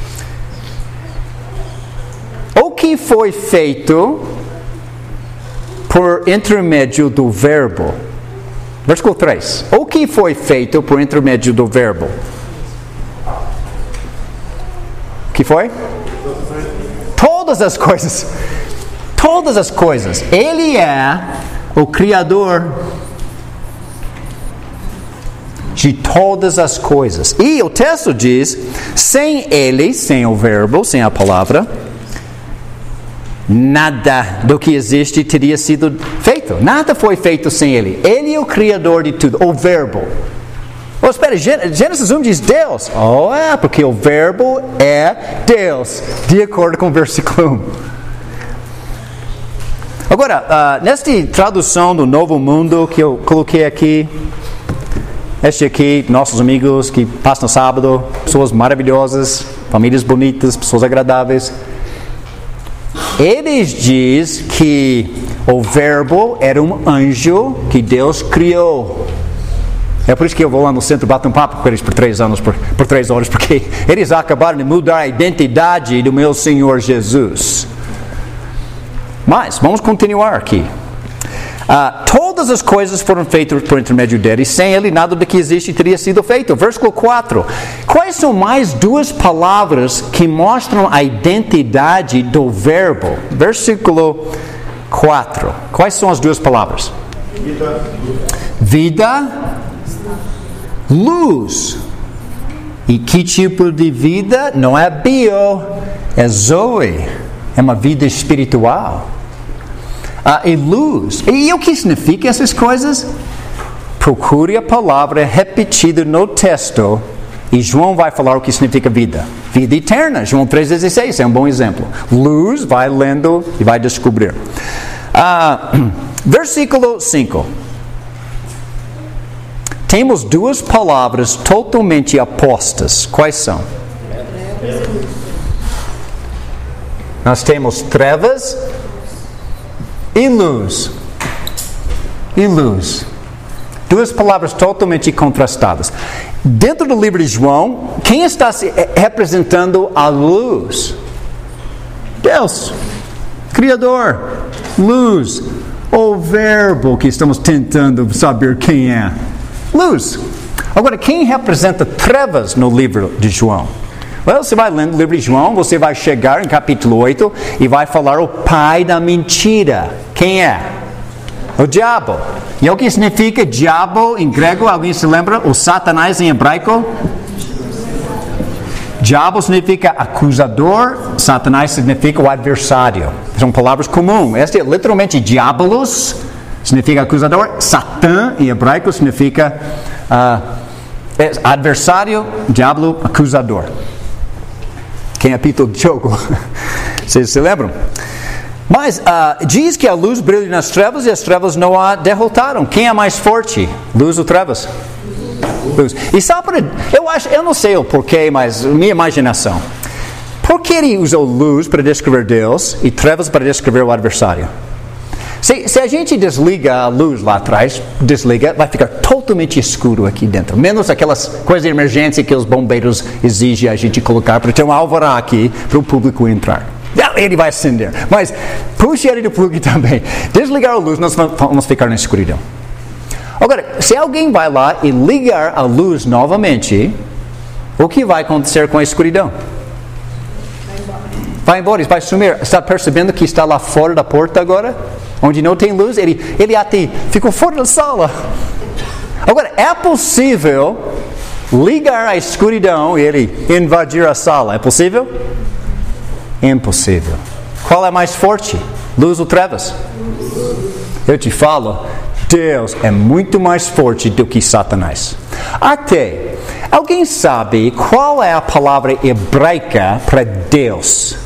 O que foi feito por intermédio do verbo? Versículo três. O que foi feito por intermédio do verbo? O que foi? Todas as coisas. Todas as coisas. Ele é o Criador de todas as coisas. E o texto diz: sem Ele, sem o verbo, sem a palavra, nada do que existe teria sido feito. Nada foi feito sem Ele. Ele é o Criador de tudo. O verbo. Oh, espera, Gênesis um diz Deus. Oh, é, porque o verbo é Deus, de acordo com o versículo um. Agora, uh, nesta tradução do Novo Mundo que eu coloquei aqui, este aqui, nossos amigos que passam no sábado, pessoas maravilhosas, famílias bonitas, pessoas agradáveis, eles dizem que o verbo era um anjo que Deus criou. É por isso que eu vou lá no centro bater um papo com eles por três anos, por, por três horas, porque eles acabaram de mudar a identidade do meu Senhor Jesus. Mas, vamos continuar aqui. Uh, todas as coisas foram feitas por intermédio dele, e sem ele nada do que existe teria sido feito. Versículo quatro. Quais são mais duas palavras que mostram a identidade do verbo? Versículo quatro. Quais são as duas palavras? Vida. Vida. Luz. E que tipo de vida? Não é bio, é zoe. É uma vida espiritual. Ah, e luz. E o que significa essas coisas? Procure a palavra repetida no texto e João vai falar o que significa vida. Vida eterna. João três dezesseis é um bom exemplo. Luz, vai lendo e vai descobrir. Ah, versículo cinco. Temos duas palavras totalmente opostas. Quais são? Nós temos trevas e luz. E luz. Duas palavras totalmente contrastadas. Dentro do livro de João, quem está se representando a luz? Deus. Criador. Luz. O verbo que estamos tentando saber quem é. Luz. Agora, quem representa trevas no livro de João? Well, você vai lendo o livro de João, você vai chegar em capítulo oito e vai falar o pai da mentira. Quem é? O diabo. E o que significa diabo em grego? Alguém se lembra? O Satanás em hebraico? Diabo significa acusador, Satanás significa o adversário. São palavras comuns. Este é literalmente diabolos, significa acusador. Satã, em hebraico, significa uh, adversário, diabo, acusador. Quem apita o jogo? Vocês se lembram? Mas uh, diz que a luz brilha nas trevas e as trevas não a derrotaram. Quem é mais forte? Luz ou trevas? Luz. E só para, eu acho, eu não sei o porquê, mas minha imaginação. Por que ele usou luz para descrever Deus e trevas para descrever o adversário? Se, se a gente desliga a luz lá atrás, desliga, vai ficar totalmente escuro aqui dentro. Menos aquelas coisas de emergência que os bombeiros exigem a gente colocar para ter um alvará aqui para o público entrar. Ele vai acender. Mas puxe ele do plug também. Desligar a luz, nós vamos ficar na escuridão. Agora, se alguém vai lá e ligar a luz novamente, o que vai acontecer com a escuridão? Vai embora, vai sumir. Está percebendo que está lá fora da porta agora? Onde não tem luz, ele, ele até ficou fora da sala. Agora, é possível ligar a escuridão e ele invadir a sala? É possível? Impossível. Qual é mais forte? Luz ou trevas? Eu te falo, Deus é muito mais forte do que Satanás. Até, alguém sabe qual é a palavra hebraica para Deus?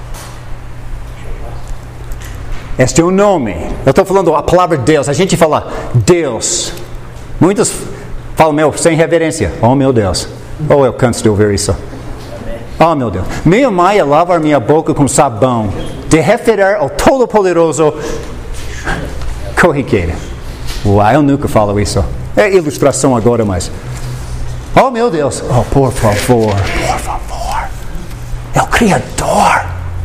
Este é o nome. Eu estou falando a palavra Deus. A gente fala Deus. Muitos falam, meu, sem reverência. Oh, meu Deus. Oh, eu canso de ouvir isso. Oh, meu Deus. Minha mãe lava minha boca com sabão. De referir ao Todo-Poderoso corriqueiro. Uau, eu nunca falo isso. É ilustração agora, mas... Oh, meu Deus. Oh, por favor. Por favor. É o Criador.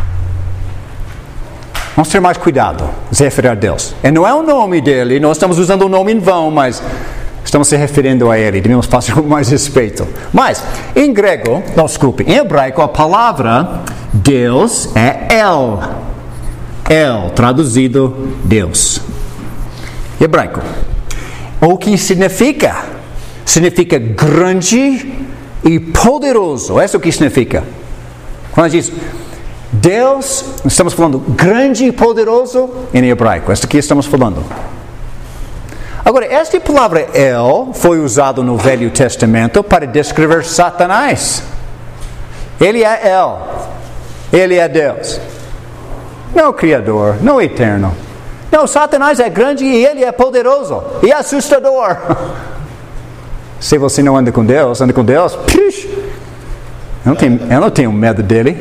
Vamos ter mais cuidado. Se referir a Deus. E não é o nome dele. Nós estamos usando o nome em vão, mas... Estamos se referindo a ele, devemos fazer com mais respeito. Mas, em grego, não, desculpe, em hebraico, a palavra Deus é El. El, traduzido Deus. Hebraico. O que significa? Significa grande e poderoso. É isso que significa. Quando diz Deus, estamos falando grande e poderoso em hebraico. É isso que estamos falando. Agora, esta palavra El foi usada no Velho Testamento para descrever Satanás. Ele é El. Ele é Deus. Não o Criador, não o Eterno. Não, Satanás é grande e ele é poderoso e assustador. Se você não anda com Deus, anda com Deus, psh, eu, não tenho, eu não tenho medo dele.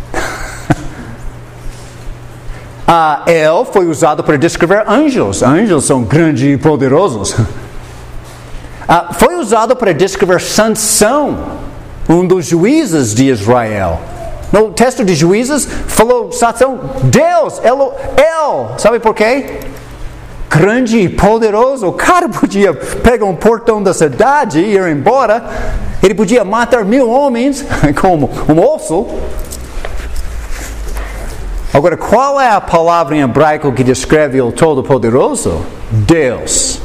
Ah, El foi usado para descrever anjos. Anjos são grandes e poderosos. Ah, foi usado para descrever Sansão, um dos juízes de Israel. No texto de Juízes, falou Sansão, Deus, El, El. Sabe por quê? Grande e poderoso. O cara podia pegar um portão da cidade e ir embora. Ele podia matar mil homens como um osso. Agora, qual é a palavra em hebraico que descreve o Todo-Poderoso? Deus.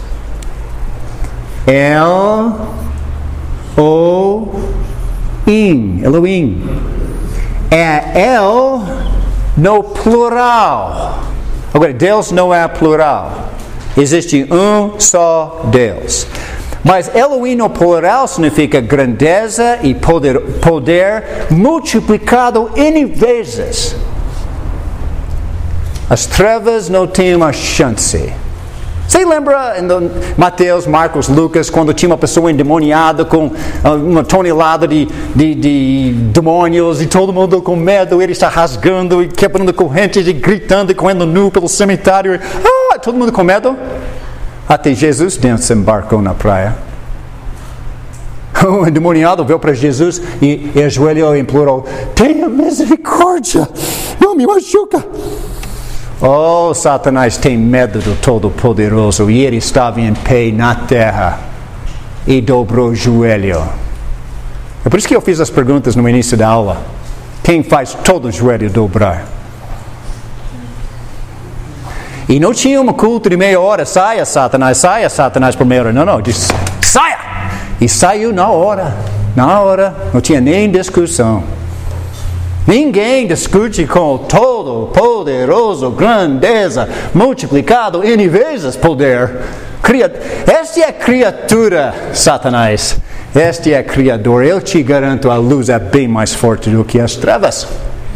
El, O, In, Elohim. É El no plural. Agora, Deus não é plural. Existe um só Deus. Mas Elohim no plural significa grandeza e poder, poder multiplicado N vezes. As trevas não têm uma chance. Você lembra em Mateus, Marcos, Lucas, quando tinha uma pessoa endemoniada com uma tonelada de, de, de demônios e todo mundo com medo, ele está rasgando e quebrando correntes e gritando e correndo nu pelo cemitério. Ah, todo mundo com medo? Até Jesus desembarcou na praia. O endemoniado veio para Jesus e, e ajoelhou e implorou: tenha misericórdia, não me machuca. Oh, Satanás tem medo do Todo-Poderoso e ele estava em pé na terra e dobrou o joelho. É por isso que eu fiz as perguntas no início da aula. Quem faz todo o joelho dobrar? E não tinha um culto de meia hora, saia Satanás, saia Satanás por meia hora. Não, não, disse, saia! E saiu na hora. Na hora, não tinha nem discussão. Ninguém discute com o todo poderoso, grandeza, multiplicado N vezes poder. Este é criatura, Satanás. Este é criador. Eu te garanto, a luz é bem mais forte do que as trevas.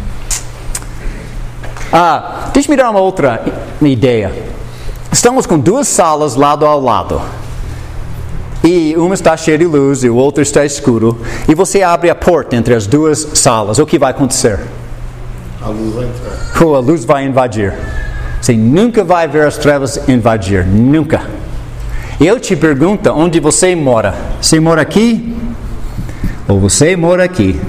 Ah, deixa eu me dar uma outra ideia. Estamos com duas salas lado ao lado. E uma está cheia de luz e o outro está escuro. E você abre a porta entre as duas salas. O que vai acontecer?
A luz vai entrar.
Oh, a luz vai invadir. Você nunca vai ver as trevas invadir. Nunca. Eu te pergunto, onde você mora? Você mora aqui? Ou você mora aqui?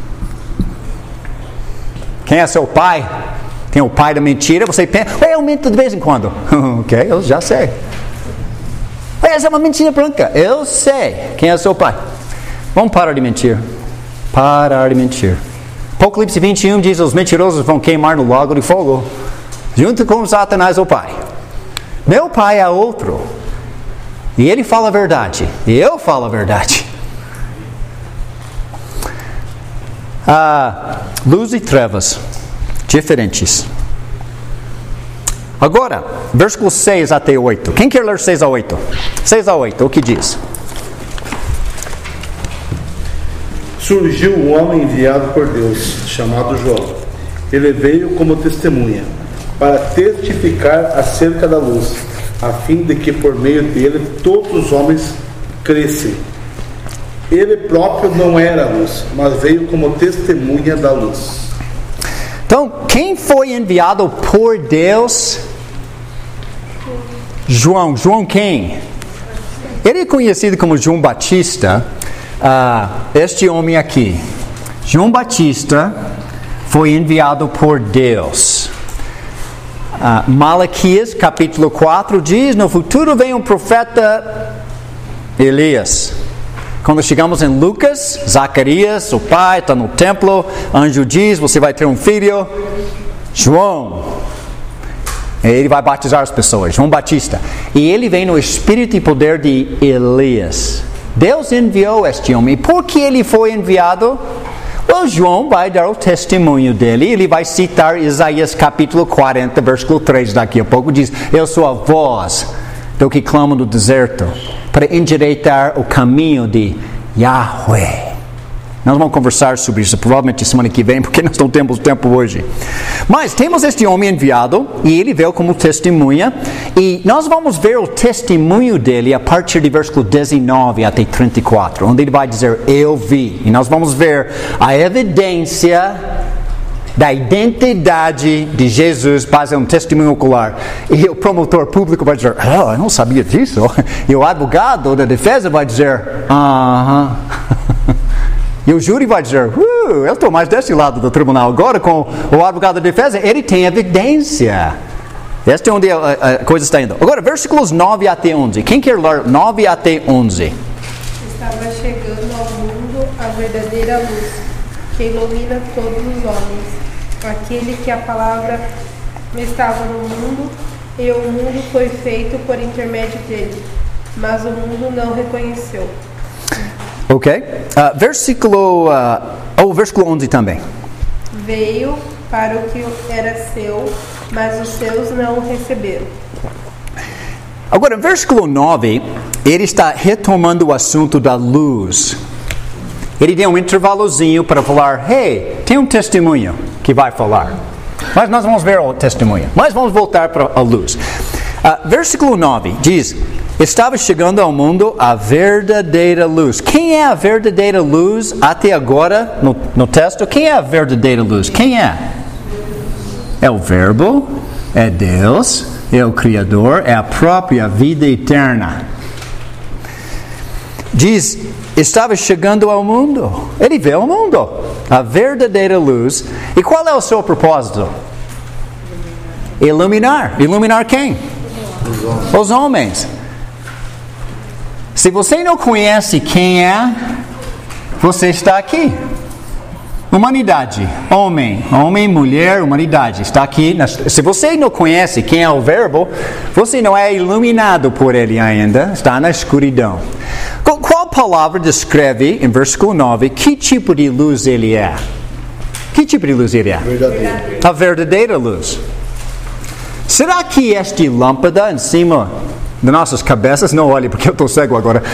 Quem é seu pai? Tem o pai da mentira? Você pensa, eu minto de vez em quando. Ok, eu já sei. Essa é uma mentira branca. Eu sei. Quem é seu pai? Vamos parar de mentir. Parar de mentir. Apocalipse vinte e um diz: os mentirosos vão queimar no lago de fogo, junto com Satanás, o pai. Meu pai é outro. E ele fala a verdade. E eu falo a verdade. Ah, luz e trevas. Diferentes. Agora, versículos seis até oito. Quem quer ler seis a oito? seis a oito, o que diz?
Surgiu um homem enviado por Deus, chamado João. Ele veio como testemunha, para testificar acerca da luz, a fim de que por meio dele todos os homens crescem. Ele próprio não era a luz, mas veio como testemunha da luz.
Então, quem foi enviado por Deus? João. João quem? Ele é conhecido como João Batista. Uh, este homem aqui, João Batista, foi enviado por Deus. Uh, Malaquias capítulo quatro diz: no futuro vem um profeta Elias. Quando chegamos em Lucas, Zacarias, o pai está no templo, anjo diz: você vai ter um filho, João. Ele vai batizar as pessoas, João Batista. E ele vem no espírito e poder de Elias. Deus enviou este homem. Por que ele foi enviado? Well, João vai dar o testemunho dele. Ele vai citar Isaías capítulo quarenta, versículo três daqui a pouco. Diz: eu sou a voz do que clama no deserto, para endireitar o caminho de Yahweh. Nós vamos conversar sobre isso provavelmente semana que vem, porque nós não temos tempo hoje. Mas temos este homem enviado, e ele veio como testemunha, e nós vamos ver o testemunho dele a partir de versículo dezenove até trinta e quatro, onde ele vai dizer: eu vi. E nós vamos ver a evidência da identidade de Jesus, base em um testemunho ocular. E o promotor público vai dizer: oh, eu não sabia disso. E o advogado da defesa vai dizer: aham. Uh-huh. E o júri vai dizer: uh, eu estou mais desse lado do tribunal. Agora, com o advogado da defesa, ele tem evidência. Este é onde a, a coisa está indo. Agora, versículos nove até onze. Quem quer ler nove até onze?
Estava chegando ao mundo a verdadeira luz, que ilumina todos os homens. Aquele que a palavra estava no mundo, e o mundo foi feito por intermédio dele, mas o mundo não reconheceu.
Ok. Uh, versículo, uh, oh, versículo onze também.
Veio para o que era seu, mas os seus não o receberam.
Agora, versículo nove, ele está retomando o assunto da luz. Ele deu um intervalozinho para falar: hey, tem um testemunho que vai falar. Mas nós vamos ver o testemunho. Mas vamos voltar para a luz. Uh, versículo nove diz: estava chegando ao mundo a verdadeira luz. Quem é a verdadeira luz até agora no, no texto? Quem é a verdadeira luz? Quem é? É o Verbo, é Deus, é o Criador, é a própria vida eterna. Diz: estava chegando ao mundo. Ele veio ao mundo, a verdadeira luz. E qual é o seu propósito? Iluminar. Iluminar quem?
Os homens.
Os homens. Se você não conhece quem é, você está aqui. Humanidade, homem, homem, mulher, humanidade, está aqui. Se você não conhece quem é o Verbo, você não é iluminado por ele ainda, está na escuridão. Qual palavra descreve, em versículo nove, que tipo de luz ele é. Que tipo de luz ele é?
Verdadeiro.
A verdadeira luz. Será que esta lâmpada em cima de nossas cabeças, não olhe porque eu estou cego agora,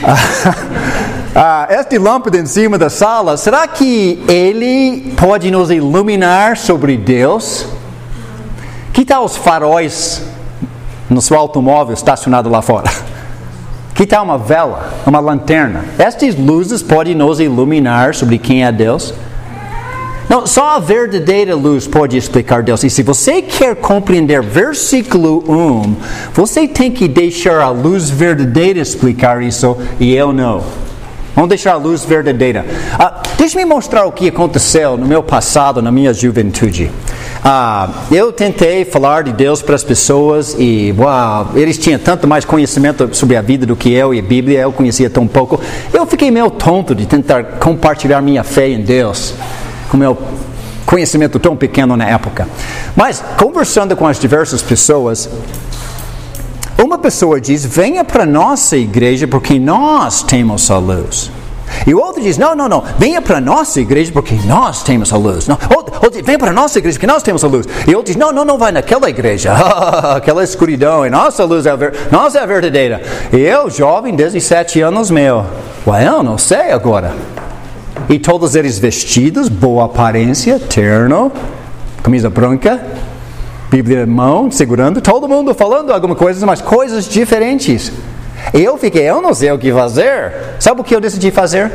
ah, esta lâmpada em cima da sala, será que ele pode nos iluminar sobre Deus? Que tal os faróis no seu automóvel estacionado lá fora? Que tal uma vela, uma lanterna? Estas luzes podem nos iluminar sobre quem é Deus? Não, só a verdadeira luz pode explicar Deus. E se você quer compreender versículo um, você tem que deixar a luz verdadeira explicar isso, e eu não. Vamos deixar a luz verdadeira. Ah, deixa-me mostrar o que aconteceu no meu passado, na minha juventude. Ah, eu tentei falar de Deus para as pessoas e uau, eles tinham tanto mais conhecimento sobre a vida do que eu e a Bíblia, eu conhecia tão pouco. Eu fiquei meio tonto de tentar compartilhar minha fé em Deus, com meu conhecimento tão pequeno na época. Mas, conversando com as diversas pessoas, uma pessoa diz, venha para a nossa igreja porque nós temos a luz. E o outro diz, não, não, não, venha para a nossa igreja porque nós temos a luz. Não, outro, outro diz, venha para a nossa igreja porque nós temos a luz. E outro diz, não, não, não vai naquela igreja. Aquela escuridão, e nossa luz é a, ver, nossa é a verdadeira. E eu, jovem, dezessete anos, meu, ué, eu não sei agora. E todos eles vestidos, boa aparência, terno, camisa branca, Bíblia na mão, segurando, todo mundo falando alguma coisa, mas coisas diferentes. E eu fiquei, eu não sei o que fazer. Sabe o que eu decidi fazer?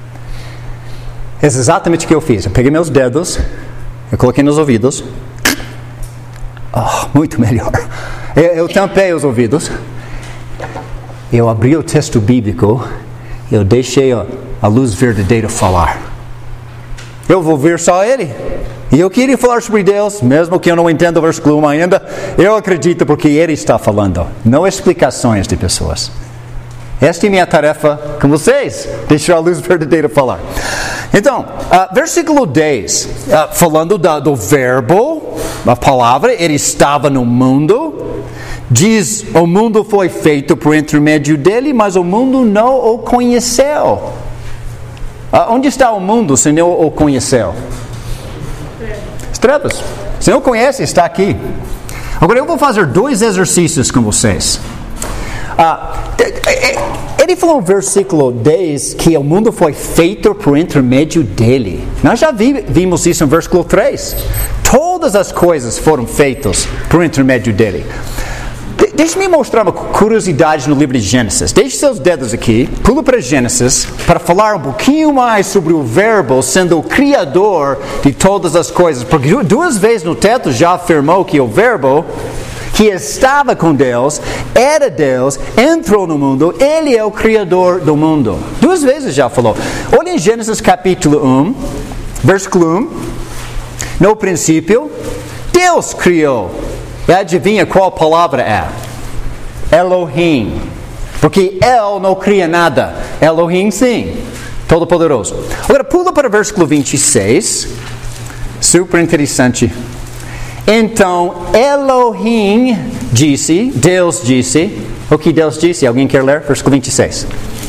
É exatamente o que eu fiz. Eu peguei meus dedos, eu coloquei nos ouvidos. Oh, muito melhor. Eu, eu tampei os ouvidos. Eu abri o texto bíblico. Eu deixei a, a luz verdadeira falar. Eu vou ver só ele. E eu queria falar sobre Deus, mesmo que eu não entenda o versículo um ainda, eu acredito porque Ele está falando, não explicações de pessoas. Esta é minha tarefa com vocês, deixar a luz verdadeira falar. Então, uh, versículo dez, uh, falando da, do verbo, a palavra, Ele estava no mundo, diz, o mundo foi feito por intermédio dEle, mas o mundo não o conheceu. Uh, onde está o mundo se não o conheceu? Trevas. Se não conhece, está aqui. Agora eu vou fazer dois exercícios com vocês. Ah, ele falou no versículo dez que o mundo foi feito por intermédio dele. Nós já vi, vimos isso no versículo três. Todas as coisas foram feitas por intermédio dele. De- Deixe-me mostrar uma curiosidade no livro de Gênesis. Deixe seus dedos aqui, pula para Gênesis, para falar um pouquinho mais sobre o verbo sendo o criador de todas as coisas. Porque duas vezes no texto já afirmou que o verbo, que estava com Deus, era Deus, entrou no mundo, Ele é o criador do mundo. Duas vezes já falou. Olha em Gênesis capítulo um, versículo um. No princípio, Deus criou. E adivinha qual palavra é? Elohim. Porque El não cria nada. Elohim sim. Todo-Poderoso. Agora pula para o versículo vinte e seis. Super interessante. Então Elohim disse, Deus disse, o que Deus disse? Alguém quer ler? Versículo vinte e seis.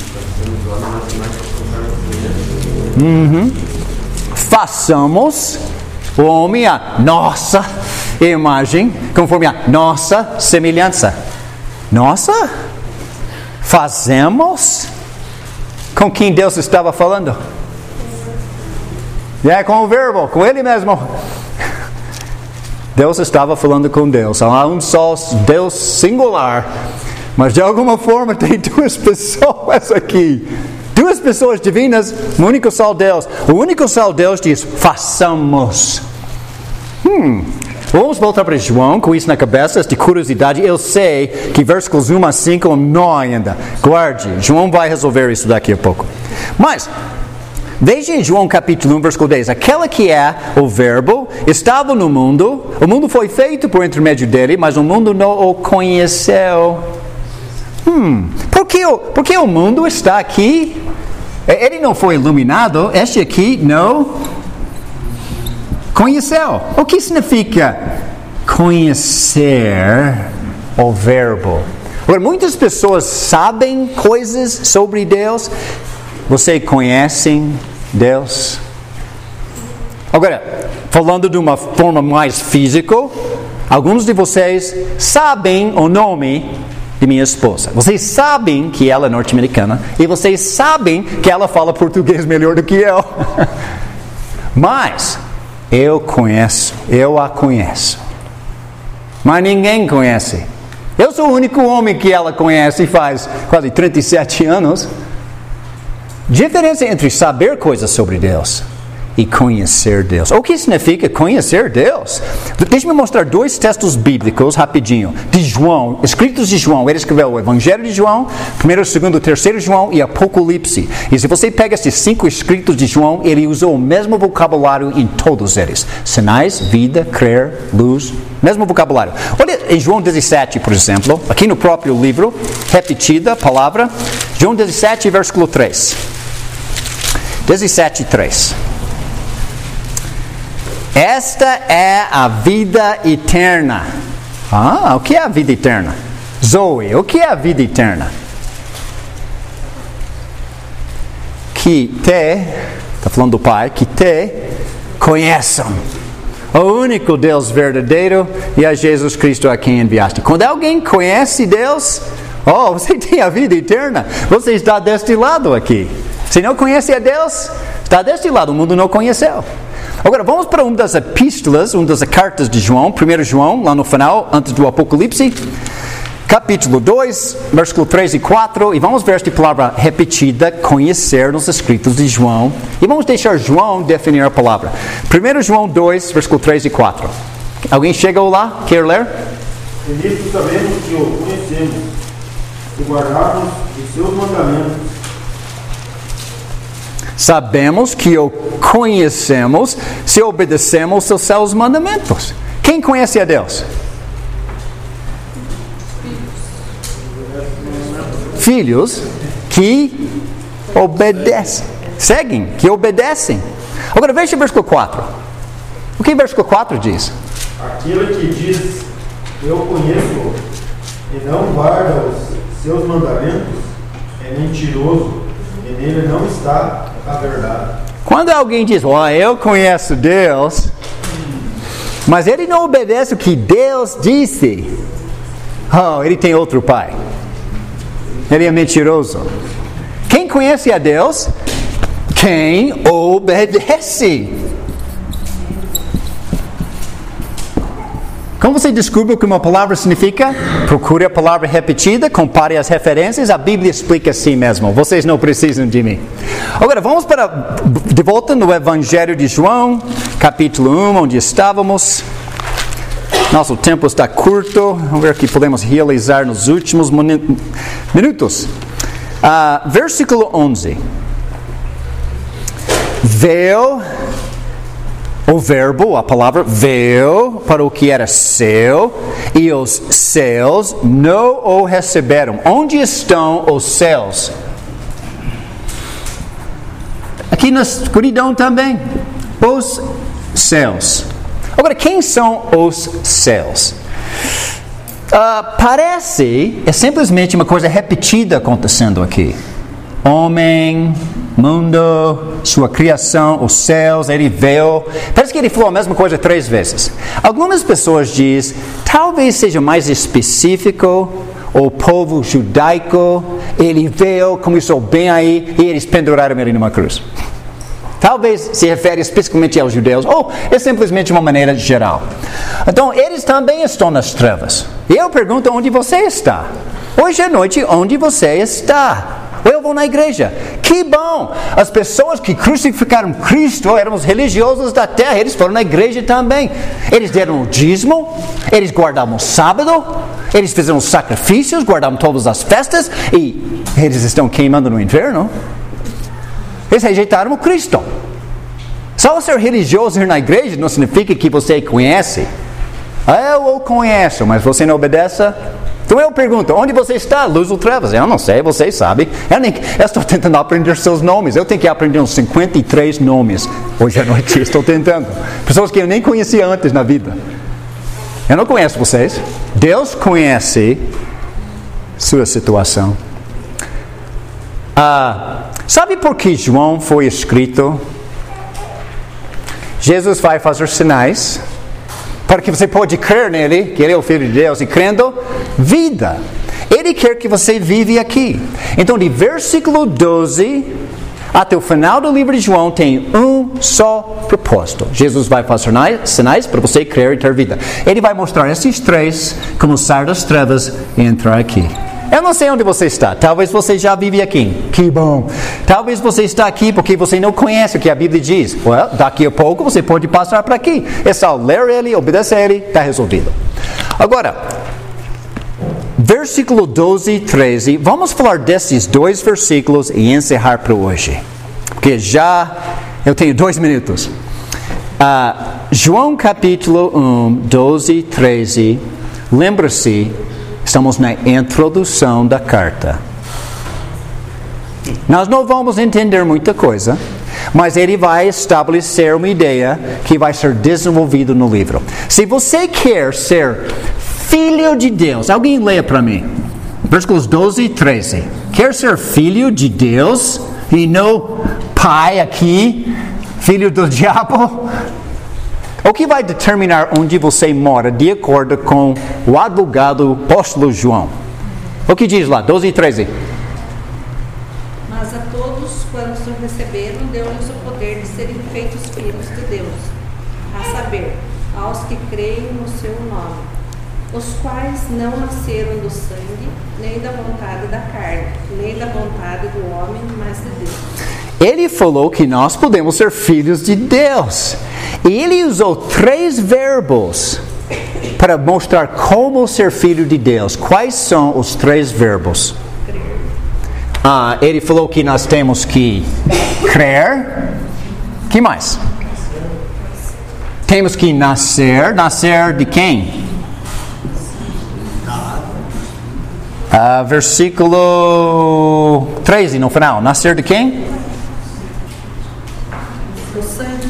Uhum. Façamos o homem a nossa imagem, conforme a nossa semelhança. Nossa? Fazemos? Com quem Deus estava falando? É com o verbo, com Ele mesmo. Deus estava falando com Deus. Há um só Deus singular. Mas de alguma forma tem duas pessoas aqui. Duas pessoas divinas, o único só Deus. O único só Deus diz, façamos. Hum, vamos voltar para João, com isso na cabeça, de curiosidade. Eu sei que versículos um a cinco é um nó ainda. Guarde, João vai resolver isso daqui a pouco. Mas, veja em João capítulo um, versículo dez. Aquela que é o verbo, estava no mundo, o mundo foi feito por intermédio dele, mas o mundo não o conheceu. Hum, por que, o, por que o mundo está aqui? Ele não foi iluminado, este aqui não conheceu. O que significa conhecer o verbo? Agora, muitas pessoas sabem coisas sobre Deus. Você conhece Deus? Agora, falando de uma forma mais física, alguns de vocês sabem o nome de minha esposa. Vocês sabem que ela é norte-americana e vocês sabem que ela fala português melhor do que eu. Mas eu conheço, eu a conheço. Mas ninguém conhece. Eu sou o único homem que ela conhece faz quase trinta e sete anos. Diferença entre saber coisas sobre Deus e conhecer Deus. O que significa conhecer Deus? Deixe-me mostrar dois textos bíblicos rapidinho. De João, escritos de João. Ele escreveu o Evangelho de João, primeiro, segundo, terceiro João e Apocalipse. E se você pega esses cinco escritos de João, ele usou o mesmo vocabulário em todos eles. Sinais, vida, crer, luz, mesmo vocabulário. Olha em João dezessete, por exemplo, aqui no próprio livro, repetida a palavra. João dezessete, versículo três. dezessete, três. Esta é a vida eterna. Ah, o que é a vida eterna? Zoe, o que é a vida eterna? Que te, está falando do Pai, que te conheçam. O único Deus verdadeiro e a Jesus Cristo a quem enviaste. Quando alguém conhece Deus, oh, você tem a vida eterna. Você está deste lado aqui. Se não conhece a Deus, está deste lado. O mundo não conheceu. Agora, vamos para uma das epístolas, uma das cartas de João, primeiro João, lá no final, antes do Apocalipse, capítulo dois, versículo três e quatro, e vamos ver esta palavra repetida, conhecer nos escritos de João, e vamos deixar João definir a palavra. primeiro João dois, versículo três e quatro. Alguém chegou lá? Quer ler?
E nisto sabemos que o conhecemos, se guardarmos os seus mandamentos.
Sabemos que o conhecemos se obedecemos aos seus mandamentos. Quem conhece a Deus? Filhos que obedecem. Seguem, que obedecem. Agora veja o versículo quatro. O que o versículo quatro diz?
Aquele que diz, eu conheço, e não guarda os seus mandamentos, é mentiroso, e nele não está a verdade.
Quando alguém diz, oh, eu conheço Deus, mas ele não obedece o que Deus disse, oh, ele tem outro pai. Ele é mentiroso. Quem conhece a Deus? Quem obedece. Como você descobre o que uma palavra significa? Procure a palavra repetida, compare as referências, a Bíblia explica assim mesmo. Vocês não precisam de mim. Agora, vamos para, de volta no Evangelho de João, capítulo um, onde estávamos. Nosso tempo está curto. Vamos ver o que podemos realizar nos últimos minutos. Uh, versículo onze. Veio... O verbo, a palavra, veio para o que era seu, e os seus não o receberam. Onde estão os céus? Aqui na escuridão também. Os céus. Agora, quem são os céus? Uh, parece, é simplesmente uma coisa repetida acontecendo aqui. Homem, mundo, sua criação, os céus, ele veio. Parece que ele falou a mesma coisa três vezes. Algumas pessoas dizem, talvez seja mais específico, o povo judaico, ele veio, começou bem aí, e eles penduraram ele numa cruz. Talvez se refere especificamente aos judeus, ou é simplesmente uma maneira geral. Então, eles também estão nas trevas. E eu pergunto, onde você está? Hoje à noite, onde você está? Eu vou na igreja. Que bom! As pessoas que crucificaram Cristo eram os religiosos da terra. Eles foram na igreja também. Eles deram o dízimo. Eles guardavam o sábado. Eles fizeram os sacrifícios. Guardavam todas as festas. E eles estão queimando no inferno. Eles rejeitaram o Cristo. Só ser religioso ir na igreja não significa que você conhece. Eu o conheço, mas você não obedece. Então eu pergunto, onde você está? Luz ou trevas? Eu não sei, vocês sabem. Eu, nem, eu estou tentando aprender seus nomes. Eu tenho que aprender uns cinquenta e três nomes. Hoje à noite eu estou tentando. Pessoas que eu nem conhecia antes na vida. Eu não conheço vocês. Deus conhece sua situação. Ah, sabe por que João foi escrito? Jesus vai fazer sinais para que você pode crer nele, que ele é o Filho de Deus, e crendo, vida. Ele quer que você vive aqui. Então, de versículo doze até o final do livro de João, tem um só propósito. Jesus vai fazer sinais para você crer e ter vida. Ele vai mostrar esses três como sair das trevas e entrar aqui. Eu não sei onde você está. Talvez você já vive aqui. Que bom. Talvez você está aqui porque você não conhece o que a Bíblia diz. Well, daqui a pouco você pode passar para aqui. É só ler ele, obedecer ele, está resolvido. Agora, versículo doze e treze. Vamos falar desses dois versículos e encerrar para hoje. Porque já eu tenho dois minutos. Uh, João capítulo um, doze e treze. Lembra-se, estamos na introdução da carta. Nós não vamos entender muita coisa, mas ele vai estabelecer uma ideia que vai ser desenvolvida no livro. Se você quer ser filho de Deus, alguém leia para mim. Versículos doze e treze. Quer ser filho de Deus e não pai aqui, filho do diabo? O que vai determinar onde você mora, de acordo com o advogado apóstolo João? O que diz lá, doze e treze?
Mas a todos quantos o receberam, deu-lhes o poder de serem feitos filhos de Deus, a saber, aos que creem no seu nome, os quais não nasceram do sangue, nem da vontade da carne, nem da vontade do homem, mas de Deus.
Ele falou que nós podemos ser filhos de Deus. E ele usou três verbos para mostrar como ser filho de Deus. Quais são os três verbos? Ah, ele falou que nós temos que crer. Que mais? Temos que nascer. Nascer de quem? Ah, versículo treze no final. Nascer de quem?
Do sangue.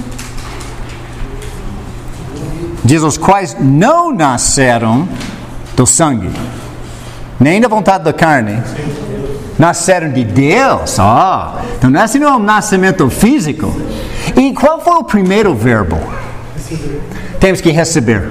Diz os quais não nasceram do sangue, nem da vontade da carne. Nasceram de Deus. Oh, então não é assim um nascimento físico. E qual foi o primeiro verbo? Temos que receber.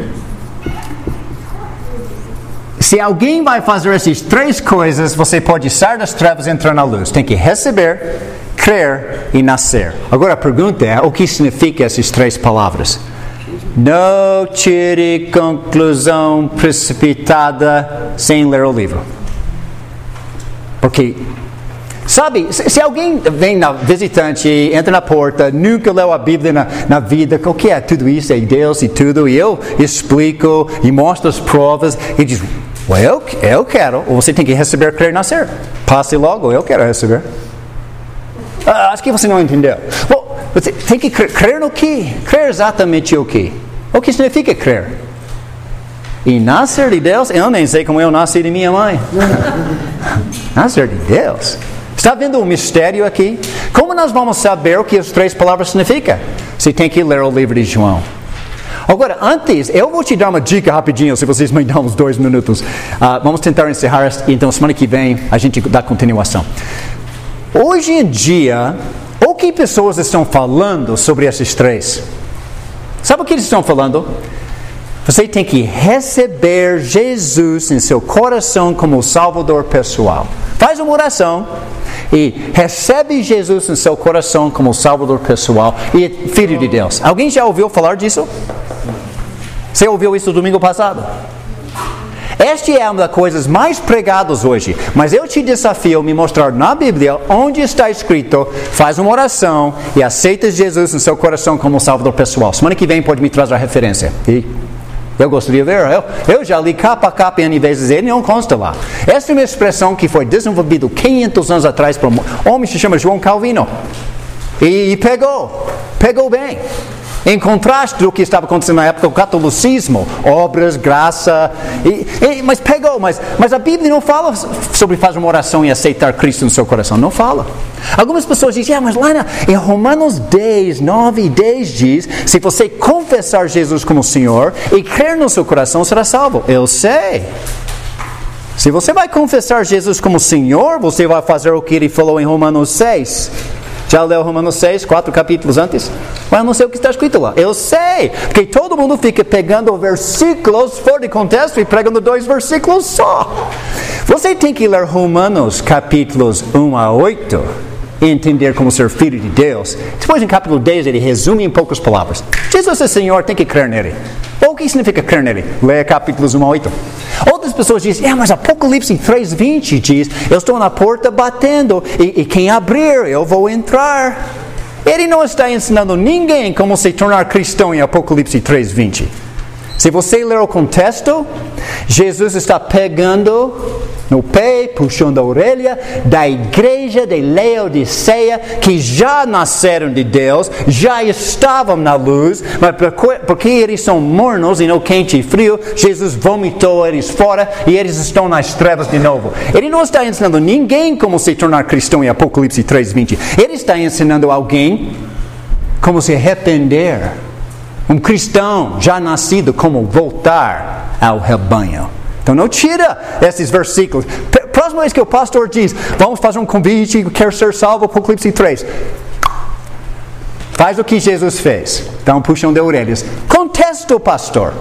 Se alguém vai fazer essas três coisas, você pode sair das trevas e entrar na luz. Tem que receber, crer e nascer. Agora a pergunta é, o que significa essas três palavras? Não tire conclusão precipitada sem ler o livro. Porque, sabe, se alguém vem na visitante, entra na porta, nunca leu a Bíblia na, na vida, o que é tudo isso? É Deus e tudo, e eu explico e mostro as provas, e diz, well, eu, eu quero, ou você tem que receber, crer e nascer. Passe logo, eu quero receber. Ah, acho que você não entendeu. Bom, você tem que crer, crer no que? Crer exatamente o que? O que significa crer? E nascer de Deus, eu nem sei como eu nasci de minha mãe. Nascer de Deus. Está vendo um mistério aqui? Como nós vamos saber o que as três palavras significam? Você tem que ler o livro de João. Agora, antes, eu vou te dar uma dica rapidinho, se vocês me dão uns dois minutos. Uh, vamos tentar encerrar, então semana que vem a gente dá continuação. Hoje em dia, o que pessoas estão falando sobre esses três? Sabe o que eles estão falando? Você tem que receber Jesus em seu coração como o Salvador pessoal. Faz uma oração e recebe Jesus em seu coração como o Salvador pessoal e Filho de Deus. Alguém já ouviu falar disso? Você ouviu isso domingo passado? Esta é uma das coisas mais pregadas hoje. Mas eu te desafio a me mostrar na Bíblia onde está escrito, faz uma oração e aceita Jesus em seu coração como o Salvador pessoal. Semana que vem pode me trazer a referência. E eu gostaria de ver. Eu, eu já li capa a capa N vezes e não consta lá. Essa é uma expressão que foi desenvolvida quinhentos anos atrás por um homem que se chama João Calvino. E, e pegou. Pegou bem. Em contraste do que estava acontecendo na época do catolicismo, obras, graça, e, e, mas pegou, mas, mas a Bíblia não fala sobre fazer uma oração e aceitar Cristo no seu coração, não fala. Algumas pessoas dizem, ah, mas lá na, em Romanos dez, nove e dez diz, se você confessar Jesus como Senhor e crer no seu coração, será salvo. Eu sei. Se você vai confessar Jesus como Senhor, você vai fazer o que ele falou em Romanos seis. Já leu Romanos seis, quatro capítulos antes? Mas eu não sei o que está escrito lá. Eu sei, porque todo mundo fica pegando versículos fora de contexto e pregando dois versículos só. Você tem que ler Romanos capítulos um a oito e entender como ser filho de Deus. Depois, em capítulo dez, ele resume em poucas palavras. Jesus é Senhor, tem que crer nele. O que significa crer nele? Leia capítulos um a oito. Outras pessoas dizem, é, mas Apocalipse três, vinte diz, eu estou na porta batendo, e, e quem abrir, eu vou entrar. Ele não está ensinando ninguém como se tornar cristão em Apocalipse três, vinte. Se você ler o contexto, Jesus está pegando no pé, puxando a orelha da igreja de Laodiceia, que já nasceram de Deus, já estavam na luz, mas porque eles são mornos e não quente e frio, Jesus vomitou eles fora e eles estão nas trevas de novo. Ele não está ensinando ninguém como se tornar cristão em Apocalipse três, vinte. Ele está ensinando alguém como se arrepender. Um cristão já nascido, como voltar ao rebanho. Então não tira esses versículos. Próxima vez que o pastor diz, vamos fazer um convite, quer ser salvo, Apocalipse três. Faz o que Jesus fez. Então puxam de orelhas. Contesta o pastor.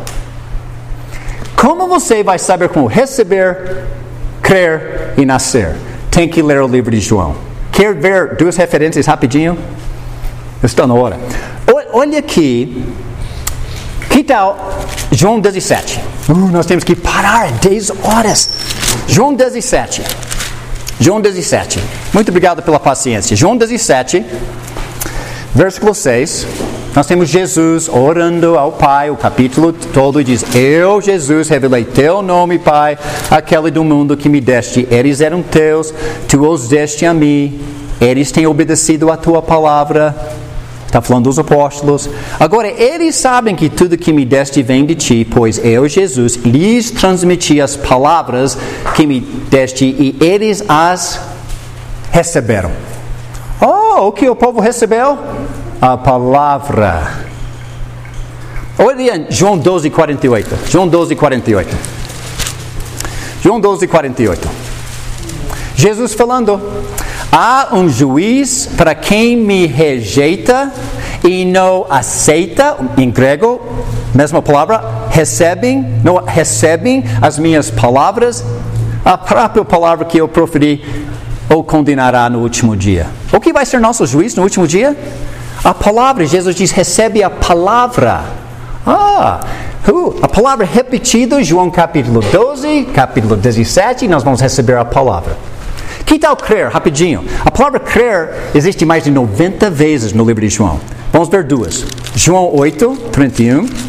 Como você vai saber como receber, crer e nascer? Tem que ler o livro de João. Quer ver duas referências rapidinho? Está na hora. Olha aqui. Que tal João dezessete? Uh, nós temos que parar dez horas. João dezessete. João dezessete. Muito obrigado pela paciência. João dezessete, versículo seis. Nós temos Jesus orando ao Pai, o capítulo todo, e diz, eu, Jesus, revelei teu nome, Pai, aquele do mundo que me deste. Eles eram teus, tu os deste a mim. Eles têm obedecido a tua palavra. Está falando dos apóstolos. Agora, eles sabem que tudo que me deste vem de ti, pois eu, Jesus, lhes transmiti as palavras que me deste e eles as receberam. Oh, o que o povo recebeu? A palavra. Olha João doze, quarenta e oito. João doze, quarenta e oito. João doze, quarenta e oito. Jesus falando, há um juiz para quem me rejeita e não aceita, em grego, mesma palavra, recebem, não recebem as minhas palavras, a própria palavra que eu proferi o condenará no último dia. O que vai ser nosso juiz no último dia? A palavra. Jesus diz, recebe a palavra. Ah, uh, a palavra repetida, João capítulo doze, capítulo dezessete, nós vamos receber a palavra. Que tal crer? Rapidinho. A palavra crer existe mais de noventa vezes no livro de João. Vamos ver duas. João oito, trinta e um.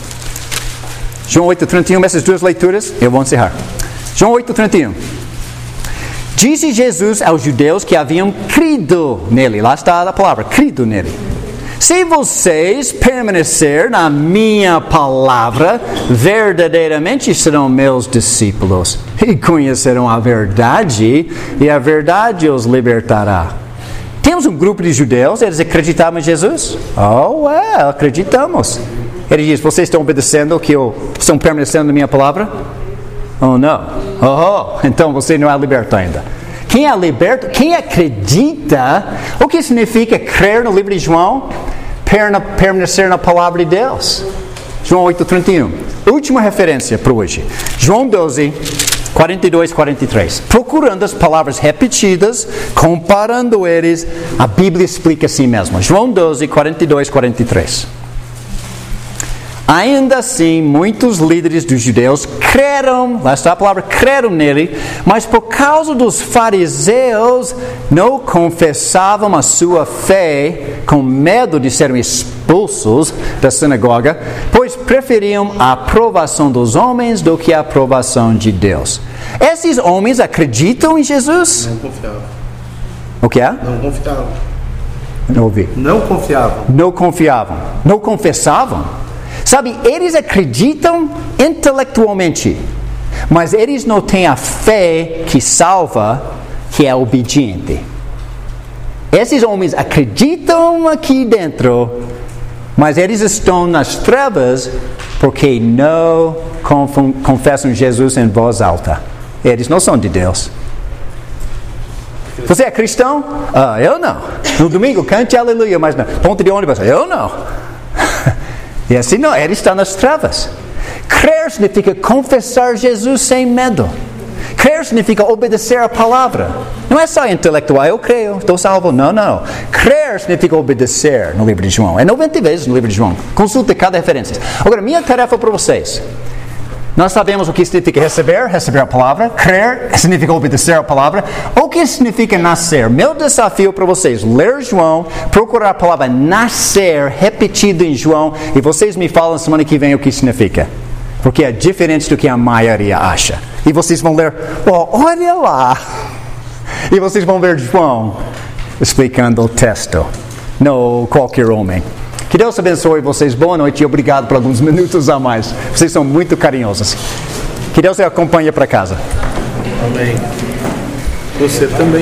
João oito, trinta e um, essas duas leituras, eu vou encerrar. João oito, trinta e um. Disse Jesus aos judeus que haviam crido nele. Lá está a palavra, crido nele. Se vocês permanecer na minha palavra, verdadeiramente serão meus discípulos e conhecerão a verdade, e a verdade os libertará. Temos um grupo de judeus, eles acreditavam em Jesus? Oh, é, acreditamos. Ele diz, vocês estão obedecendo o que eu, estão permanecendo na minha palavra? Oh, não. Oh, então você não é liberto ainda. Quem é liberto, quem acredita, o que significa crer no livro de João? Permanecer na palavra de Deus. João oito, trinta e um. Última referência para hoje. João doze, quarenta e dois, quarenta e três. Procurando as palavras repetidas, comparando eles, a Bíblia explica assim mesmo. João doze, quarenta e dois, quarenta e três. Ainda assim, muitos líderes dos judeus creram, lá está a palavra, creram nele, mas por causa dos fariseus não confessavam a sua fé com medo de serem expulsos da sinagoga, pois preferiam a aprovação dos homens do que a aprovação de Deus. Esses homens acreditam em Jesus?
Não confiavam.
O que é?
Não confiavam.
Não ouvi.
Não confiavam.
Não confiavam. Não confessavam. Sabe, eles acreditam intelectualmente, mas eles não têm a fé que salva, que é obediente. Esses homens acreditam aqui dentro, mas eles estão nas trevas porque não confessam Jesus em voz alta. eles não são de Deus. Você é cristão? Ah, eu não. No domingo, cante aleluia, mas não. Ponto de ônibus, eu não. E assim não, ele está nas trevas. Crer significa confessar Jesus sem medo. Crer significa obedecer a palavra. Não é só intelectual, eu creio, estou salvo. Não, não. Crer significa obedecer no livro de João. É noventa vezes no livro de João. Consulte cada referência. Agora, minha tarefa para vocês. Nós sabemos o que significa receber, receber a palavra. Crer significa obedecer a palavra. O que significa nascer? Meu desafio para vocês, ler João, procurar a palavra nascer repetida em João, e vocês me falam semana que vem o que significa. Porque é diferente do que a maioria acha. E vocês vão ler, oh, olha lá. E vocês vão ver João explicando o texto, não qualquer homem. Que Deus abençoe vocês. Boa noite e obrigado por alguns minutos a mais. Vocês são muito carinhosos. Que Deus te acompanhe para casa.
Amém. Você também.